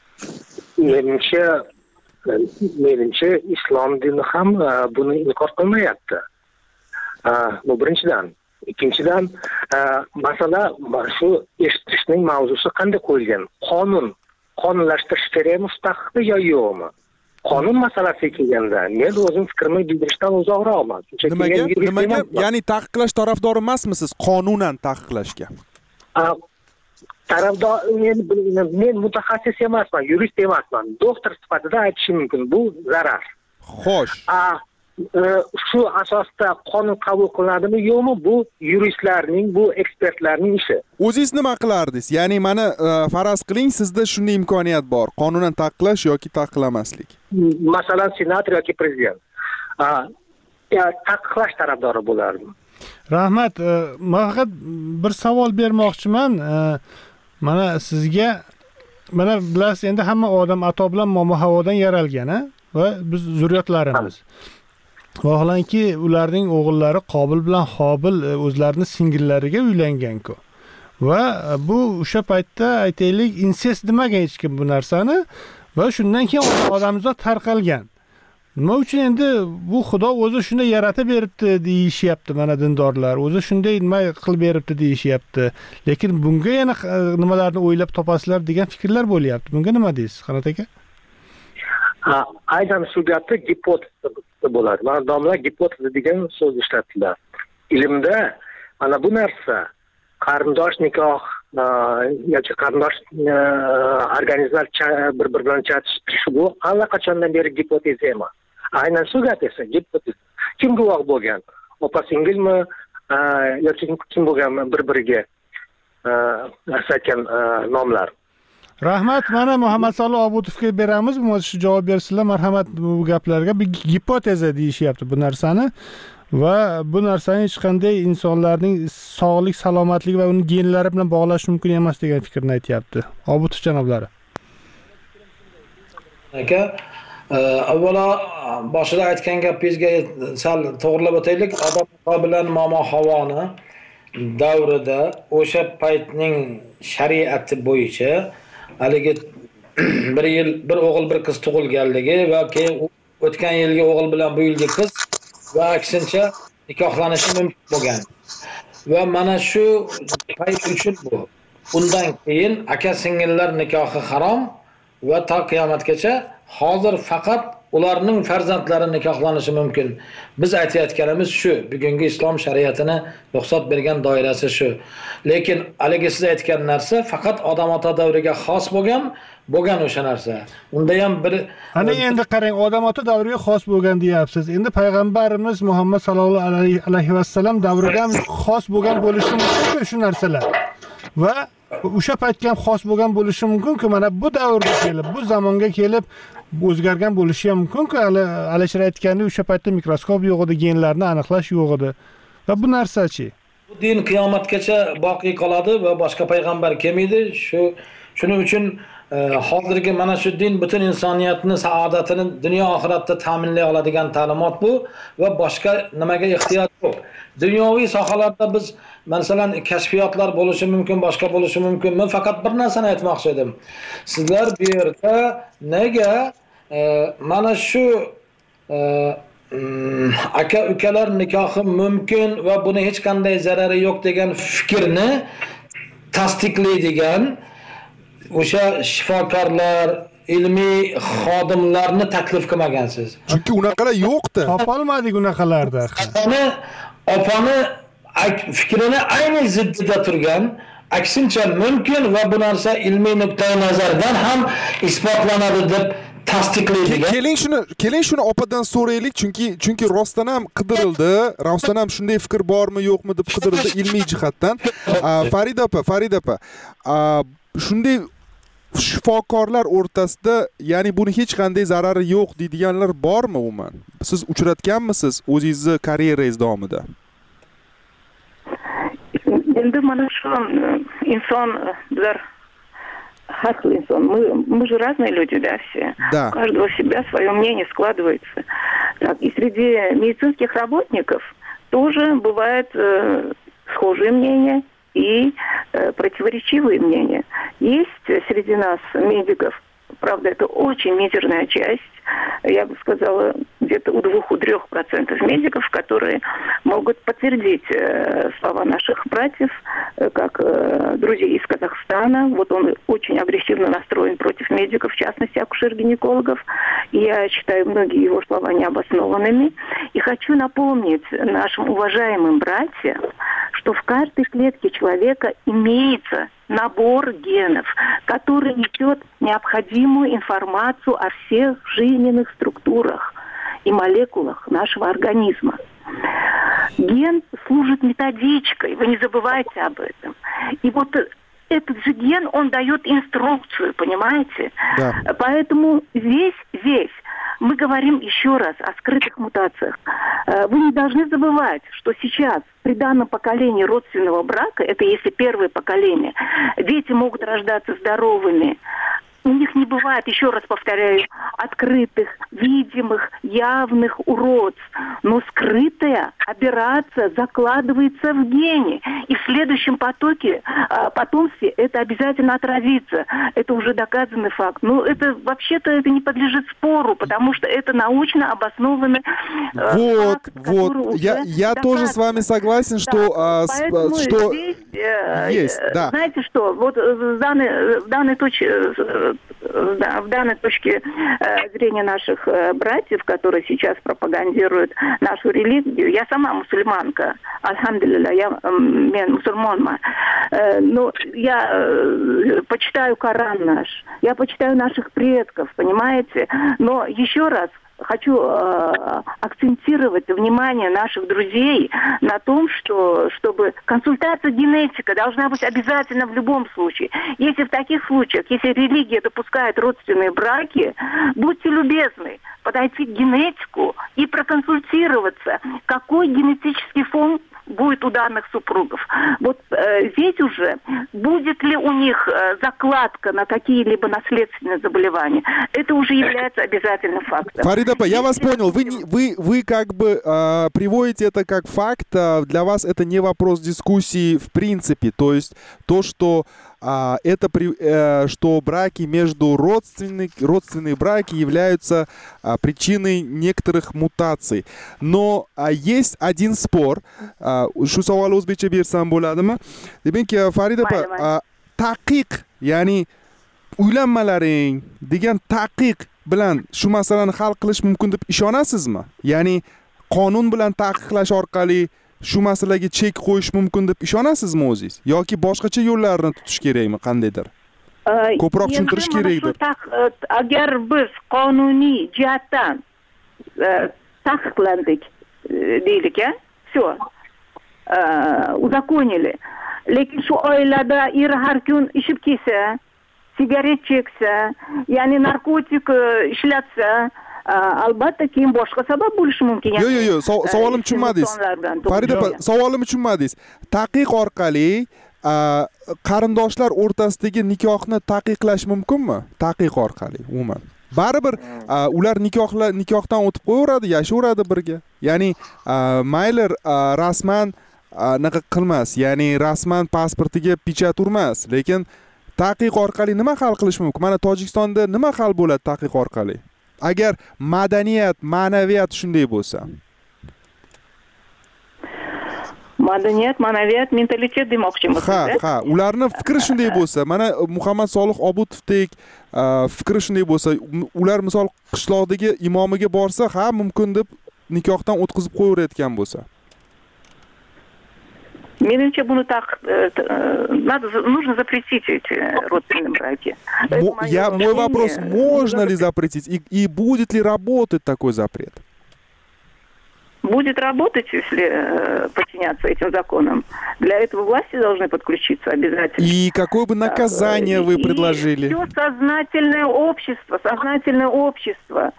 Menimcha islom dini ham buni inkor qilmayapti. Bu birinchidan. Ikkinchidan, masala shu eshitishning mavzusi qanday qo'yilgan? Qonunlashtirish kerak mustaqilmi yo yo'qmi? Qonun masalasiga kelganda men o'zim fikrimni bildirishdan uzoqroqman. Nimaga? Ya'ni taqiqlash tarafdori emasmisiz qonunan taqiqlashga? Tarafdor men mutaxassis emasman, yurist emasman. Doktor sifatida aytishim mumkin, bu zarar. Xo'sh. Shu asosda qonun qabul qilinadimi yo'qmi, bu yuristlarning, bu ekspertlarning ishi. O'zingiz nima qilardingiz? Ya'ni mana faraz qiling, sizda shunday imkoniyat bor, qonunan taqiqlash yoki taqiqlamaslik. Masalan, senator yoki prezident. Taqiqlash tarafdori bo'lardim. Rahmat, men faqat bir savol bermoqchiman. Mana sizga, mana bilasiz, endi hamma odam ato bilan momo havodan yaralgan, va biz zurriyotlarimiz. Vaholanki ularning o'g'illari Qobil bilan Hobil o'zlarini singillariga uylangan-ku. Va bu o'sha paytda aytaylik insest demagan hech kim bu narsani va shundan keyin odamzod tarqalgan. Nima uchun endi bu Xudo o'zi shunday yaratib beribdi deyishyapti mana dindorlar. O'zi shunday nima qilib beribdi deyishyapti. Lekin bunga yana nimalarni o'ylab topasizlar degan fikrlar bo'lyapti. Bunga nima deysiz, Qanat aka? Aynan shu gapda gipotez bo'ladi. Mana domla gipotez degan so'z ishlatdilar. Ilmda mana bu narsa qarindosh nikoh yoki qarindosh organizmlar bir bilan chatishtirishishi bu allaqachondan beri gipoteza emas. Aynan shu gap esa gipoteza. Kim guvoh bo'lgan? Opa singilmi yoki kim bo'lgan bir-biriga aytgan nomlar? Rahmat, mana Muhammad Solih Obutovga beramiz. Shu javob bersizlar, marhamat. Bu gaplarga bir gipoteza deyishyapti bu narsani va bu narsani hech qanday insonlarning sog'lik, salomatligi va uning genlari bilan bog'lash mumkin emas degan fikrni aytyapti. Obutov janoblari. Aka, avvalo boshida aytgan gapingizga sal to'g'rilab o'taylik. Odam bilan momo Havoni davrida o'sha paytning shariati bo'yicha haligi bir o'g'il bir qiz tug'ilganligi va keyin o'tgan yilgi o'g'il bilan bu yilgi qiz va aksincha nikohlanishi mumkin bo'lgan. Va mana shu payt uchun bu. Undan keyin aka singillar nikohi harom va to qiyomatgacha hozir faqat ularning farzandlari nikohlanishi mumkin. Biz aytayotganimiz shu, bugungi islom shariatini ruxsat bergan doirasi shu. Lekin haligi siz aytgan narsa faqat odam ota davriga xos bo'lgan o'sha narsa. Unda ham bir ana endi qarang, odam ota davriga xos bo'lgan deyapsiz. Endi payg'ambarimiz Muhammad sallallohu alayhi vasallam davriga ham xos bo'lgan bo'lishi mumkin shu narsalar. Va o'sha paytga ham xos bo'lgan bo'lishi mumkin-ku, mana bu davrga kelib, bu zamonga kelib o'zgargan bo'lishi ham mumkin-ku. Alishar aytgandek, o'sha paytda mikroskop yo'q edi, genlarni aniqlash yo'q edi. Va bu narsa-chi? Bu din qiyomatgacha boqiy qoladi va boshqa payg'ambar kelmaydi. Shuning uchun hozirgi mana shu din butun insoniyatni saodatini dunyo oxiratda ta'minlay oladigan ta'limot bu va boshqa nimaga ehtiyoj yo'q. Dunyoviy sohalarda biz masalan kashfiyotlar bo'lishi mumkin, boshqa bo'lishi mumkin. Men faqat bir narsani aytmoqchi edim. Sizlar bu yerda nega mana shu aka-ukalar nikohi mumkin va buni hech qanday zarari yo'q degan fikrni tasdiqlaydigan o'sha shifokorlar, ilmiy xodimlarni taklif qilmagansiz. Chunki unaqalar yo'qdi. Topolmadik unaqalarda. Opani fikrini ayni ziddida turgan, aksincha mumkin va bu narsa ilmiy nuqtai nazardan ham isbotlanadi deb tasdiqlaydigan. Keling shuni opadan so'raylik, chunki rostdan ham qidirildi, rostdan ham shunday fikr bormi, yo'qmi deb qidirildi ilmiy jihatdan. Farida opa, shunday shifokorlar o'rtasida, ya'ni buni hech qanday zarari yo'q deydiganlar bormi umuman? Siz uchratganmisiz o'zingizni karyerangiz davomida? Endi mana shu inson, bizlar har xil inson. Мы же разные люди, да, все. Да. У каждого себя свое мнение складывается. Так, и среди медицинских работников тоже бывает схожие мнения и противоречивые мнения. Есть среди нас медиков, правда, это очень мизерная часть, я бы сказала, где-то у 2-3% медиков, которые могут подтвердить слова наших братьев, как друзей из Казахстана. Вот он очень агрессивно настроен против медиков, в частности, акушер-гинекологов. И я считаю многие его слова необоснованными. И хочу напомнить нашим уважаемым братьям, что в каждой клетке человека имеется набор генов, который несет необходимую информацию о всех жизненных структурах и молекулах нашего организма. Ген служит методичкой, вы не забывайте об этом. И вот этот же ген, он дает инструкцию, понимаете? Да. Поэтому здесь мы говорим еще раз о скрытых мутациях. Вы не должны забывать, что сейчас при данном поколении родственного брака, это если первое поколение, дети могут рождаться здоровыми. У них не бывает, еще раз повторяю, открытых, видимых, явных уродств. Но скрытая операция закладывается в гене. И в следующем потомстве это обязательно отразится. Это уже доказанный факт. Но это вообще-то это не подлежит спору, потому что это научно обоснованный факт, который уже я тоже с вами согласен, что, поэтому что здесь, есть, да. знаете что, вот в данной в данной точке зрения наших братьев, которые сейчас пропагандируют нашу религию. Я сама мусульманка, альхамдулилля, мен мусульманма. Но я почитаю Коран наш, я почитаю наших предков, понимаете? Но еще раз хочу акцентировать внимание наших друзей на том, что чтобы консультация генетика должна быть обязательно в любом случае. Если в таких случаях, если религия допускает родственные браки, будьте любезны подойти к генетику и проконсультироваться, какой генетический фон будет у данных супругов. Вот здесь уже будет ли у них закладка на какие-либо наследственные заболевания, это уже является обязательным фактом. Фарида, я вас понял. Вы как бы приводите это как факт. Для вас это не вопрос дискуссии в принципе. То есть то, что что браки между родственные браки являются причиной некоторых мутаций. Но есть один спор. Shu savol o'zbekcha bersam bo'ladimi? Demak, Farida opa, taqiq, ya'ni uylanmalaring degan taqiq bilan shu masalani hal qilish mumkin deb ishonasizmi? Ya'ni qonun bilan taqiqlash orqali shu masalaga chek qo'yish mumkin deb ishonasizmi o'zingiz yoki boshqacha yo'llarni tutish kerakmi, qandaydir? Ko'proq tushuntirish kerakdir. Agar biz qonuniy jihatdan taqiqlandik deylik, все, узаконили. Lekin shu oilada er har kun ishib kelsa, sigaret cheksa, ya'ni narkotik ishlatsa, albatta keyin boshqa sabab bo'lishi mumkin. Yo'q, savolim tushunmadingiz. Farida opa, savolimni tushunmadingiz. Taqiq orqali qarindoshlar o'rtasidagi nikohni taqiqlash mumkinmi? Taqiq orqali umuman. Baribir ular nikohdan o'tib qo'yaveradi, yashayveradi birga. Ya'ni mayli rasman naqa qilmas, ya'ni rasman pasportiga pechat urmas, lekin taqiq orqali nima hal qilish mumkin? Mana Tojikistonda nima hal bo'ladi taqiq orqali? Agar madaniyat, ma'naviyat shunday bo'lsa. Madaniyat, ma'naviyat, mentalitet demoqchimiz. Ha, ularni fikri shunday bo'lsa, mana Muhammad Solih Obutovdek fikri shunday bo'lsa, ular misol qishloqdagi imomiga borsa, ha mumkin deb nikohdan o'tkazib qo'yaverayotgan bo'lsa. Меньше будут так, нужно запретить эти родственные браки. Мой вопрос, можно ли запретить и будет ли работать такой запрет? Будет работать, если подчиняться этим законам. Для этого власти должны подключиться обязательно. И какое бы наказание вы предложили? Все сознательное общество.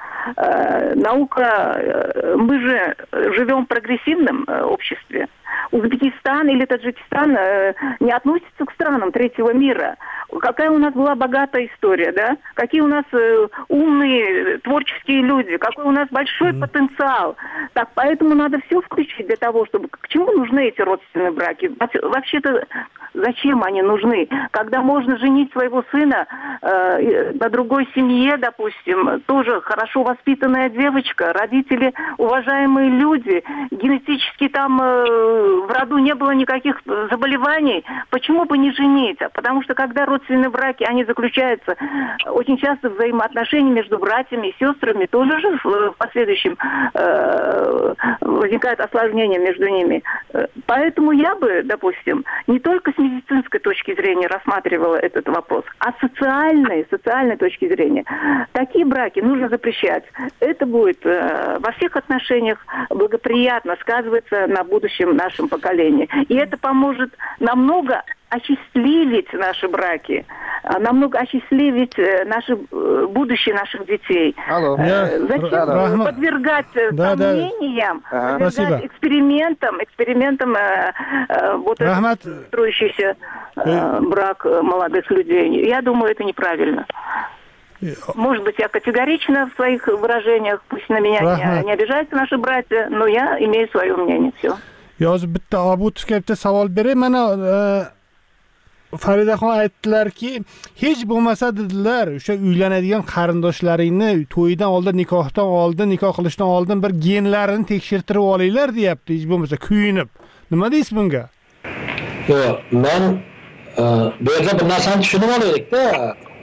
Наука, мы же живем в прогрессивном обществе. Узбекистан или Таджикистан не относятся к странам третьего мира. Какая у нас была богатая история, да? Какие у нас умные, творческие люди, какой у нас большой потенциал. Так, поэтому надо все включить для того, чтобы... К чему нужны эти родственные браки? Вообще-то, зачем они нужны? Когда можно женить своего сына на другой семье, допустим, тоже хорошо воспитанная девочка, родители, уважаемые люди, генетически там в роду не было никаких заболеваний, почему бы не женить? Потому что когда родственные браки, они заключаются, очень часто взаимоотношения между братьями и сестрами тоже же в последующем возникают осложнения между ними. Поэтому я бы, допустим, не только с медицинской точки зрения рассматривала этот вопрос, а с социальной точки зрения. Такие браки нужно запрещать. Это будет во всех отношениях благоприятно сказываться на будущем нашем поколении. И это поможет намного осчастливить наши браки, намного осчастливить будущее наших детей. Зачем подвергать сомнениям, подвергать экспериментам вот этот строящийся брак молодых людей? Я думаю, это неправильно. Может быть, я категорична в своих выражениях, пусть на меня не обижаются наши братья, но я имею свое мнение. Все. Yozib bitta Obutovga bitta savol beray. Mana Faridaxon aytdilarki, hech bo'lmasa dedilar, o'sha uylanadigan qarindoshlaringni to'ydan oldin, nikohdan oldin, nikoh qilishdan oldin bir genlarini tekshirtirib olinglar, deyapti, hech bo'lmasa kuyinib. Nima deysiz bunga? Yo'q, men bu yerda bir narsani tushunib olaylik-da.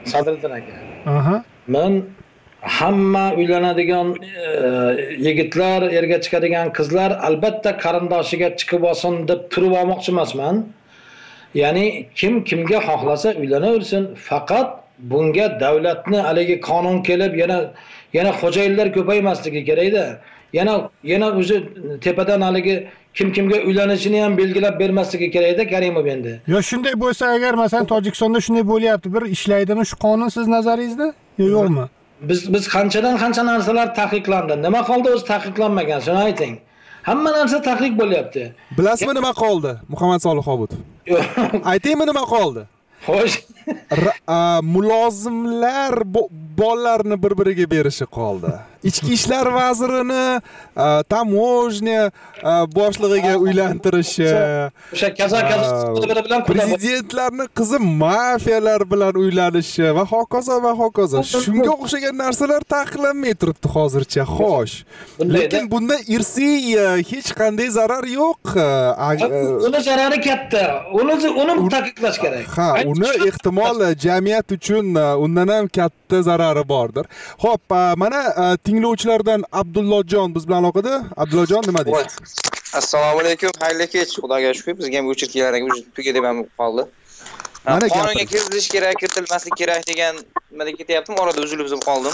Sadriddin aka. Aha. Men hamma uylanadigan yigitlar, erga chiqadigan qizlar albatta qarindoshiga chiqib olsin deb turib olmoqchi emasman. Ya'ni kimga xohlasa uylanaversin, faqat bunga davlatni haligi qonun kelib yana xo'jayinlar ko'paymasligi kerak-da. Yana o'zi tepadan haligi kimga uylanishini ham belgilab bermasligi kerak-da Karimov endi. Yo shunday bo'lsa agar masalan Tojikistonda shunday bo'lyapti, bir ishlaydimi shu qonun siz nazaringizda? Yo'qmi? Biz qancha narsalar taqiqlandi. Nima qoldi o'zi taqiqlanmagan, shuni ayting. Hamma narsa taqiq bo'lyapti. Bilasizmi nima qoldi? Muhammad Solih Obudov. Aytingmi nima qoldi? Xo'sh. Mulozimlar bolalarni bir-biriga berishi qoldi. Ichki ishlar vazirini tamojnya boshlig'iga uylantirishi. O'sha kaza bilan prezidentlarni qizi mafiyalar bilan uylanishi va hokazo va hokazo. Shunga o'xshagan narsalar taqiqlanmay turibdi hozircha. Xo'sh. Lekin bunda irsiy hech qanday zarar yo'q. Uni zarari katta. Uni taqiqlash kerak. Ha, uni ehtimol jamiyat uchun undan ham katta zarari bordir. Xo'p, mana tinglovchilardan Abdullojon biz bilan aloqada. Abdullojon nima deysiz? Assalomu alaykum. Xayrli kech. Xudoga shukr. Bizga ham o'chirtganlarga tugadi ham qoldi. Qonunga kiritilish kerak, kiritilmaslik kerak degan nimada ketyaptim. Orada uzilib qoldim.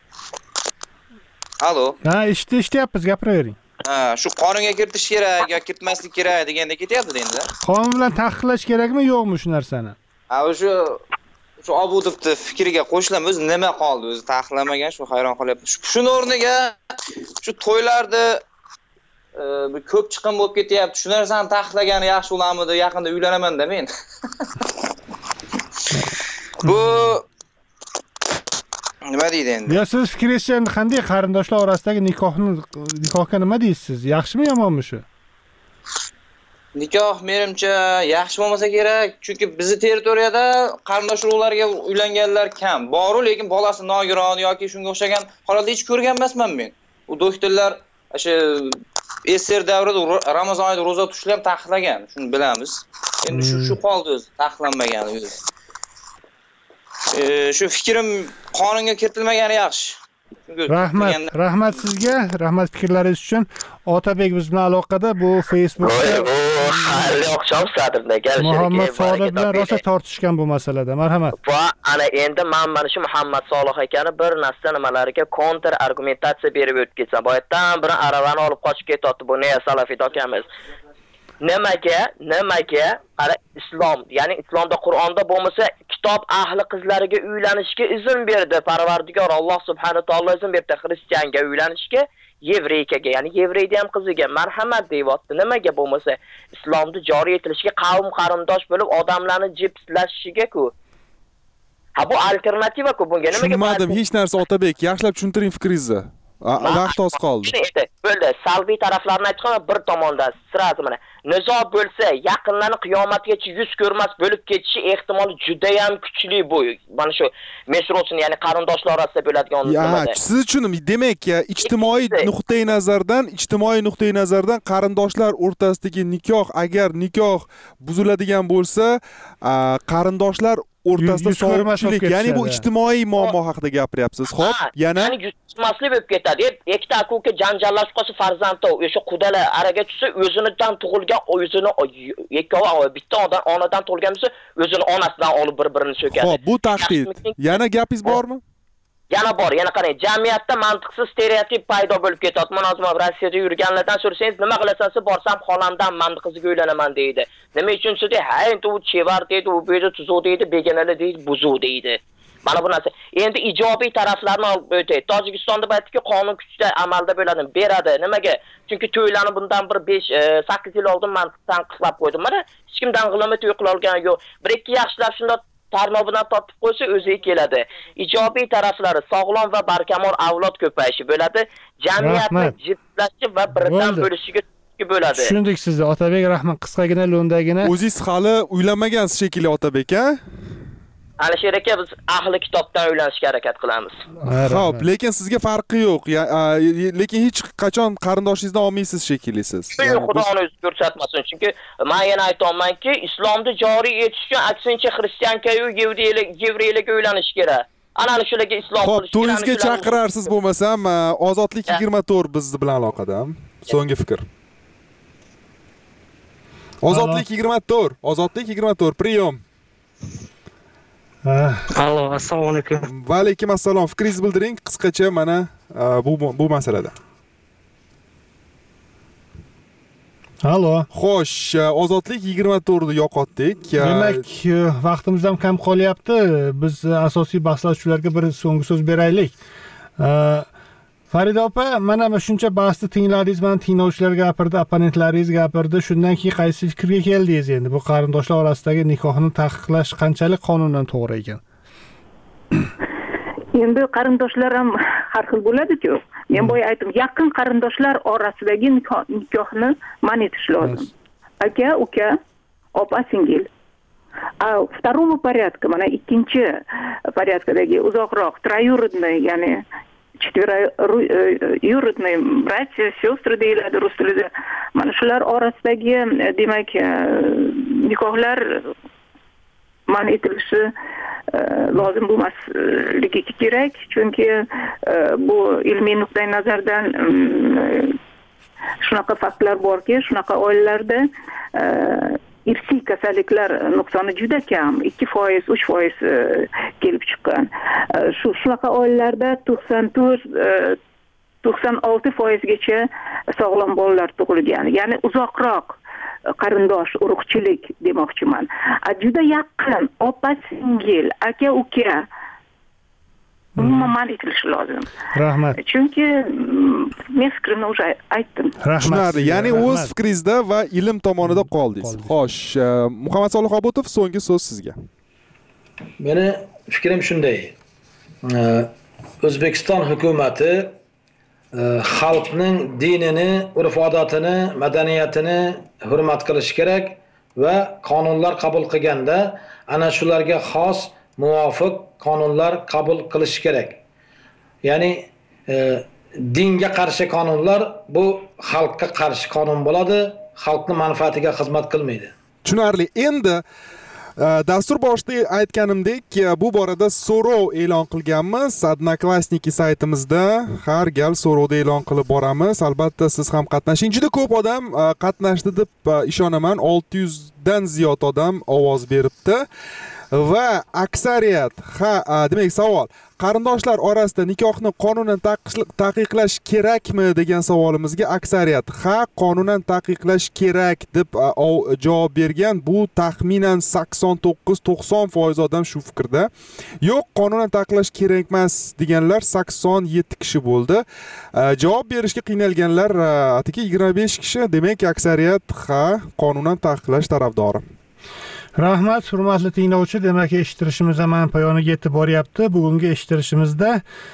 Alo. Ha, eshityapmiz, gapiravering. Ha, shu qonunga kiritish kerak yoki kiritmaslik kerak deganda ketyapti endi. Qonun bilan taqiqlash kerakmi, yo'qmi shu narsani? Ha, shu Obudovni fikriga qo'shilamiz. O'zi nima qoldi? O'zi taqiqlamagan, shu hayron qolyapman. Shuni o'rniga shu to'ylarda ko'p chiqim bo'lib ketyapti. Shu narsani taqiqlagani yaxshi bo'larmidi? Yaqinda uylanaman-da men. Bu nima deydi endi? Ya siz fikringizcha qanday qarindoshlar orasidagi nikohga nima deysiz? Yaxshimi, yomonmi shu? Nikoh menimcha yaxshi bo'lmasa kerak, chunki bizning territoriyada qarindosh urug'larga uylanganlar kam. Bor, lekin bolasi nogiron yoki shunga o'xshagan holatda hech ko'rgan emasman men. U doktorlar o'sha SR davrida Ramazon oyida roza tutishni ham taqiqlagan, shuni bilamiz. Endi shu qoldi o'zi, taqiqlanmagani o'zi. Shu fikrim qonunga kiritilmagani yaxshi. Rahmat sizga, rahmat fikrlaringiz uchun. Otabek biz bilan aloqada, bu Facebookda. Xayrli oqshom Sadriddin aka. Muhammad Solih bilan rosa tortishgan bu masalada. Marhamat. Va ana endi mana shu Muhammad Solih akani bir narsa nimalariga counter argumentatsiya berib o'tib ketsa, boyatdan bir aravani olib qochib ketyapti bu Neya Salafid akamiz. Nimaga qara islom, ya'ni islomda Qur'onda bo'lmasa kitob ahli qizlariga uylanishga izn berdi. Parvardigor Alloh subhanahu taolo izn berdi xristianga uylanishga, yevreykaga, ya'ni yevreyda ham qiziga marhamat deyapti. Nimaga bo'lmasa islomda joriy etilishiga, qavm qarindosh bo'lib odamlarni jipslashishiga-ku. Ha bu alternativa-ku bunga. Nimaga? Tushunmadim hech narsa Otabek, yaxshilab tushuntiring fikringizni. Vaqt oz qoldi. Bo'ldi, salbiy taraflarini aytgan bir tomondan sirasi mana nizo bo'lsa, yaqinlarni qiyomatgacha yuz ko'rmas bo'lib ketishi ehtimoli juda ham kuchli bu. Mana shu mesrosini, ya'ni qarindoshlar orasida bo'ladigan nimada. Siz uchun demak, ijtimoiy nuqtai nazardan qarindoshlar o'rtasidagi nikoh, agar nikoh buziladigan bo'lsa, qarindoshlar o'rtasida sog'inchilik, ya'ni bu ijtimoiy muammo haqida gapiryapsiz. Xo'p, yana masli bo'lib ketadi. Ikkita aka janjallashib qolsa farzandi o'sha qudalar araga tushsa, o'zinidan tug'ilgan o'zini ikkovi bitta onadan tug'ilgan bo'lsa, o'zini onasidan olib bir-birini so'kadi. Xo'p, bu tahdid. Yana gapingiz bormi? Yana bor, yana qarang, jamiyatda mantiqsiz stereotip paydo bo'lib ketadi. Men hozir Rossiyada yurganlardan so'rasangiz, nima qilasansiz, borsam xolamdan mandi qiziga uylanaman deydi. Nima uchun dedi? Ha, endi u chevar deydi, u bo'yda tuzuv deydi, begonalar deydi, buzuv deydi. Mana bu narsa. Endi ijobiy taraflarni olib o'taylik. Tojikistonda aytdiki, qonun kuchda amalda bo'ladi, beradi. Nimaga? Chunki to'ylarni bundan bir 5-8 yil oldin men tanqidlab qo'ydim. Mana hech kim dang'ilama to'y qila olgani yo'q. Bir-ikki yaxshilab shunda tarmobidan topib qo'ysa o'ziga keladi. Ijobiy taraflari sog'lom va barkamol avlod ko'payishi bo'ladi. Jamiyatni jiplashishi va birdan bo'lishiga bo'ladi. Tushundik sizni, Otabek, rahmat. Qisqagina, lo'ndagina. O'zingiz hali uylanmagansiz shekilli, Otabek, a? Alisher aka, biz ahli kitobdan o'ylanishga harakat qilamiz. Xo'p, lekin sizga farqi yo'q. Lekin hech qachon qarindoshingizdan olmaysiz shekilli siz. Yo'q, Xudo uni o'zi ko'rsatmasin. Chunki men yana aytamanki, islomni joriy etish uchun aksincha xristiankayu yevreylarga o'ylanish kerak. Ana shularga islom qilish kerak. To'yingizga chaqirarsiz bo'lmasam, Ozodlik 24 biz bilan aloqada. So'nggi fikr. Ozodlik 24, Ozodlik 24, priyom. Allo, assalomu alaykum. Va alaykum assalom. Fikringizni bildiring qisqacha mana bu masalada. Allo. Xo'sh, Ozodlik 24 ni yo'qotdik. Demak, vaqtimiz ham kam qolyapti. Biz asosiy bahslashularga bir so'nggi so'z beraylik. Farida opa, mana shuncha bahsni tingladingiz, mana tinglovchilar gapirdi, opponentlaringiz gapirdi. Shundan keyin qaysi fikrga keldingiz endi? Bu qarindoshlar orasidagi nikohni taqiqlash qanchalik qonundan to'g'ri ekan? Endi qarindoshlar ham har xil bo'ladi-ku. Men boya aytdim, yaqin qarindoshlar orasidagi nikohni man etish lozim. Aka, uka, opa, singil. Второго порядка, mana ikkinchi порядкадagi uzoqroq, троюродный, ya'ni четвероюродные братья, сестры deyiladi rus tilida. Mana shular orasidagi demak nikohlar man etilishi lozim bo'lmasligi kerak, chunki bu ilmiy nuqtai nazardan shunaqa faktlar borki, shunaqa oilalarda irsiy kasalliklar nuqsoni juda kam, 2%, 3% kelib chiqqan. Shunaqa oilalarda 94-96%gacha sog'lom bolalar tug'ilgan. Ya'ni uzoqroq qarindosh, urug'chilik demoqchiman. Juda yaqin opa singil, aka uka umuman etilishi lozim. Rahmat. Chunki men fikrimni o'sha aytdim. Rahmat. Ya'ni o'z fikringizda va ilm tomonida qoldingiz. Xo'sh, Muhammad Solih Obotov, so'nggi so'z sizga. Meni fikrim shunday. O'zbekiston hukumatı xalqning dinini, urf-odatini, madaniyatini hurmat qilish kerak va qonunlar qabul qilganda ana shularga xos muvofiq qonunlar qabul qilish kerak. Ya'ni dinga qarshi qonunlar bu xalqqa qarshi qonun bo'ladi, xalqning manfaatiga xizmat qilmaydi. Tushunarli. Endi dastur boshida aytganimdek, bu borada so'rov e'lon qilganmiz. Odnoklassniki saytimizda har gal so'rovda e'lon qilib boramiz. Albatta siz ham qatnashing. Juda ko'p odam qatnashdi deb ishonaman. 600 dan ziyod odam ovoz beribdi. Va aksariyat, demak savol, qarindoshlar orasida nikohni qonunan taqiqlash kerakmi degan savolimizga aksariyat qonunan taqiqlash kerak deb javob bergan. Bu taxminan 89-90% odam shu fikrda. Yo'q, qonunan taqiqlash kerak emas deganlar 87 kishi bo'ldi. Javob berishga qiynalganlar atiki 25 kishi. Demak, aksariyat qonunan taqiqlash tarafdori. Rahmat, hurmatli tinglovchi. Demak, eshittirishimiz ham poyoniga yetib boryapti. Bugungi eshittirishimizda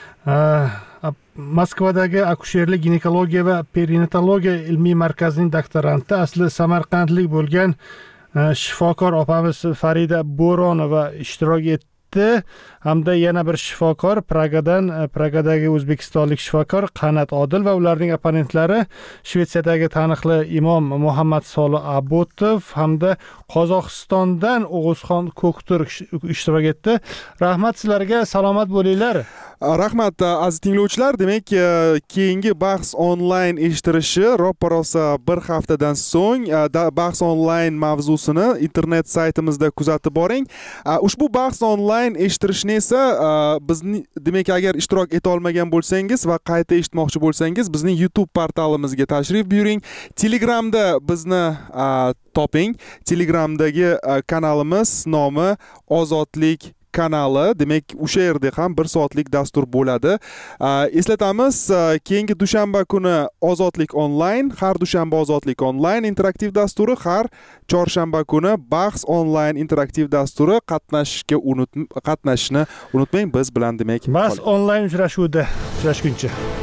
Moskvadagi akusherlik, ginekologiya va perinatologiya ilmiy markazining doktoranti, asli samarqandlik bo'lgan shifokor opamiz Farida Bo'ronova ishtirok etdi. Hamda yana bir shifokor Pragadagi o'zbekistonlik shifokor Qanat Odil va ularning opponentlari Shvetsiyadagi taniqli imom Muhammad Solih Obotov hamda Qozog'istondan O'g'uzxon Ko'kturk ishtirok etdi. Rahmat sizlarga, salomat bo'linglar. Rahmat aziz tinglovchilar. Demak, keyingi bahs onlayn eshittirishi ro'parosa bir haftadan so'ng bahs onlayn mavzusini internet saytimizda kuzatib boring. Ushbu bahs onlayn eshittirishni esa bizni, demak, agar ishtirok eta olmagan bo'lsangiz va qayta eshitmoqchi bo'lsangiz, bizning YouTube portalimizga tashrif buyuring. Telegramda bizni toping. Telegramdagi kanalimiz nomi Ozodlik kanali. Demak, o'sha yerda ham 1 soatlik dastur bo'ladi. Eslatamiz, keyingi dushanba kuni Ozodlik onlayn, har dushanba Ozodlik onlayn interaktiv dasturi, har chorshanba kuni bahs onlayn interaktiv dasturi. Qatnashishni unutmang. Biz bilan demak bahs onlayn uchrashuvda uchrashguncha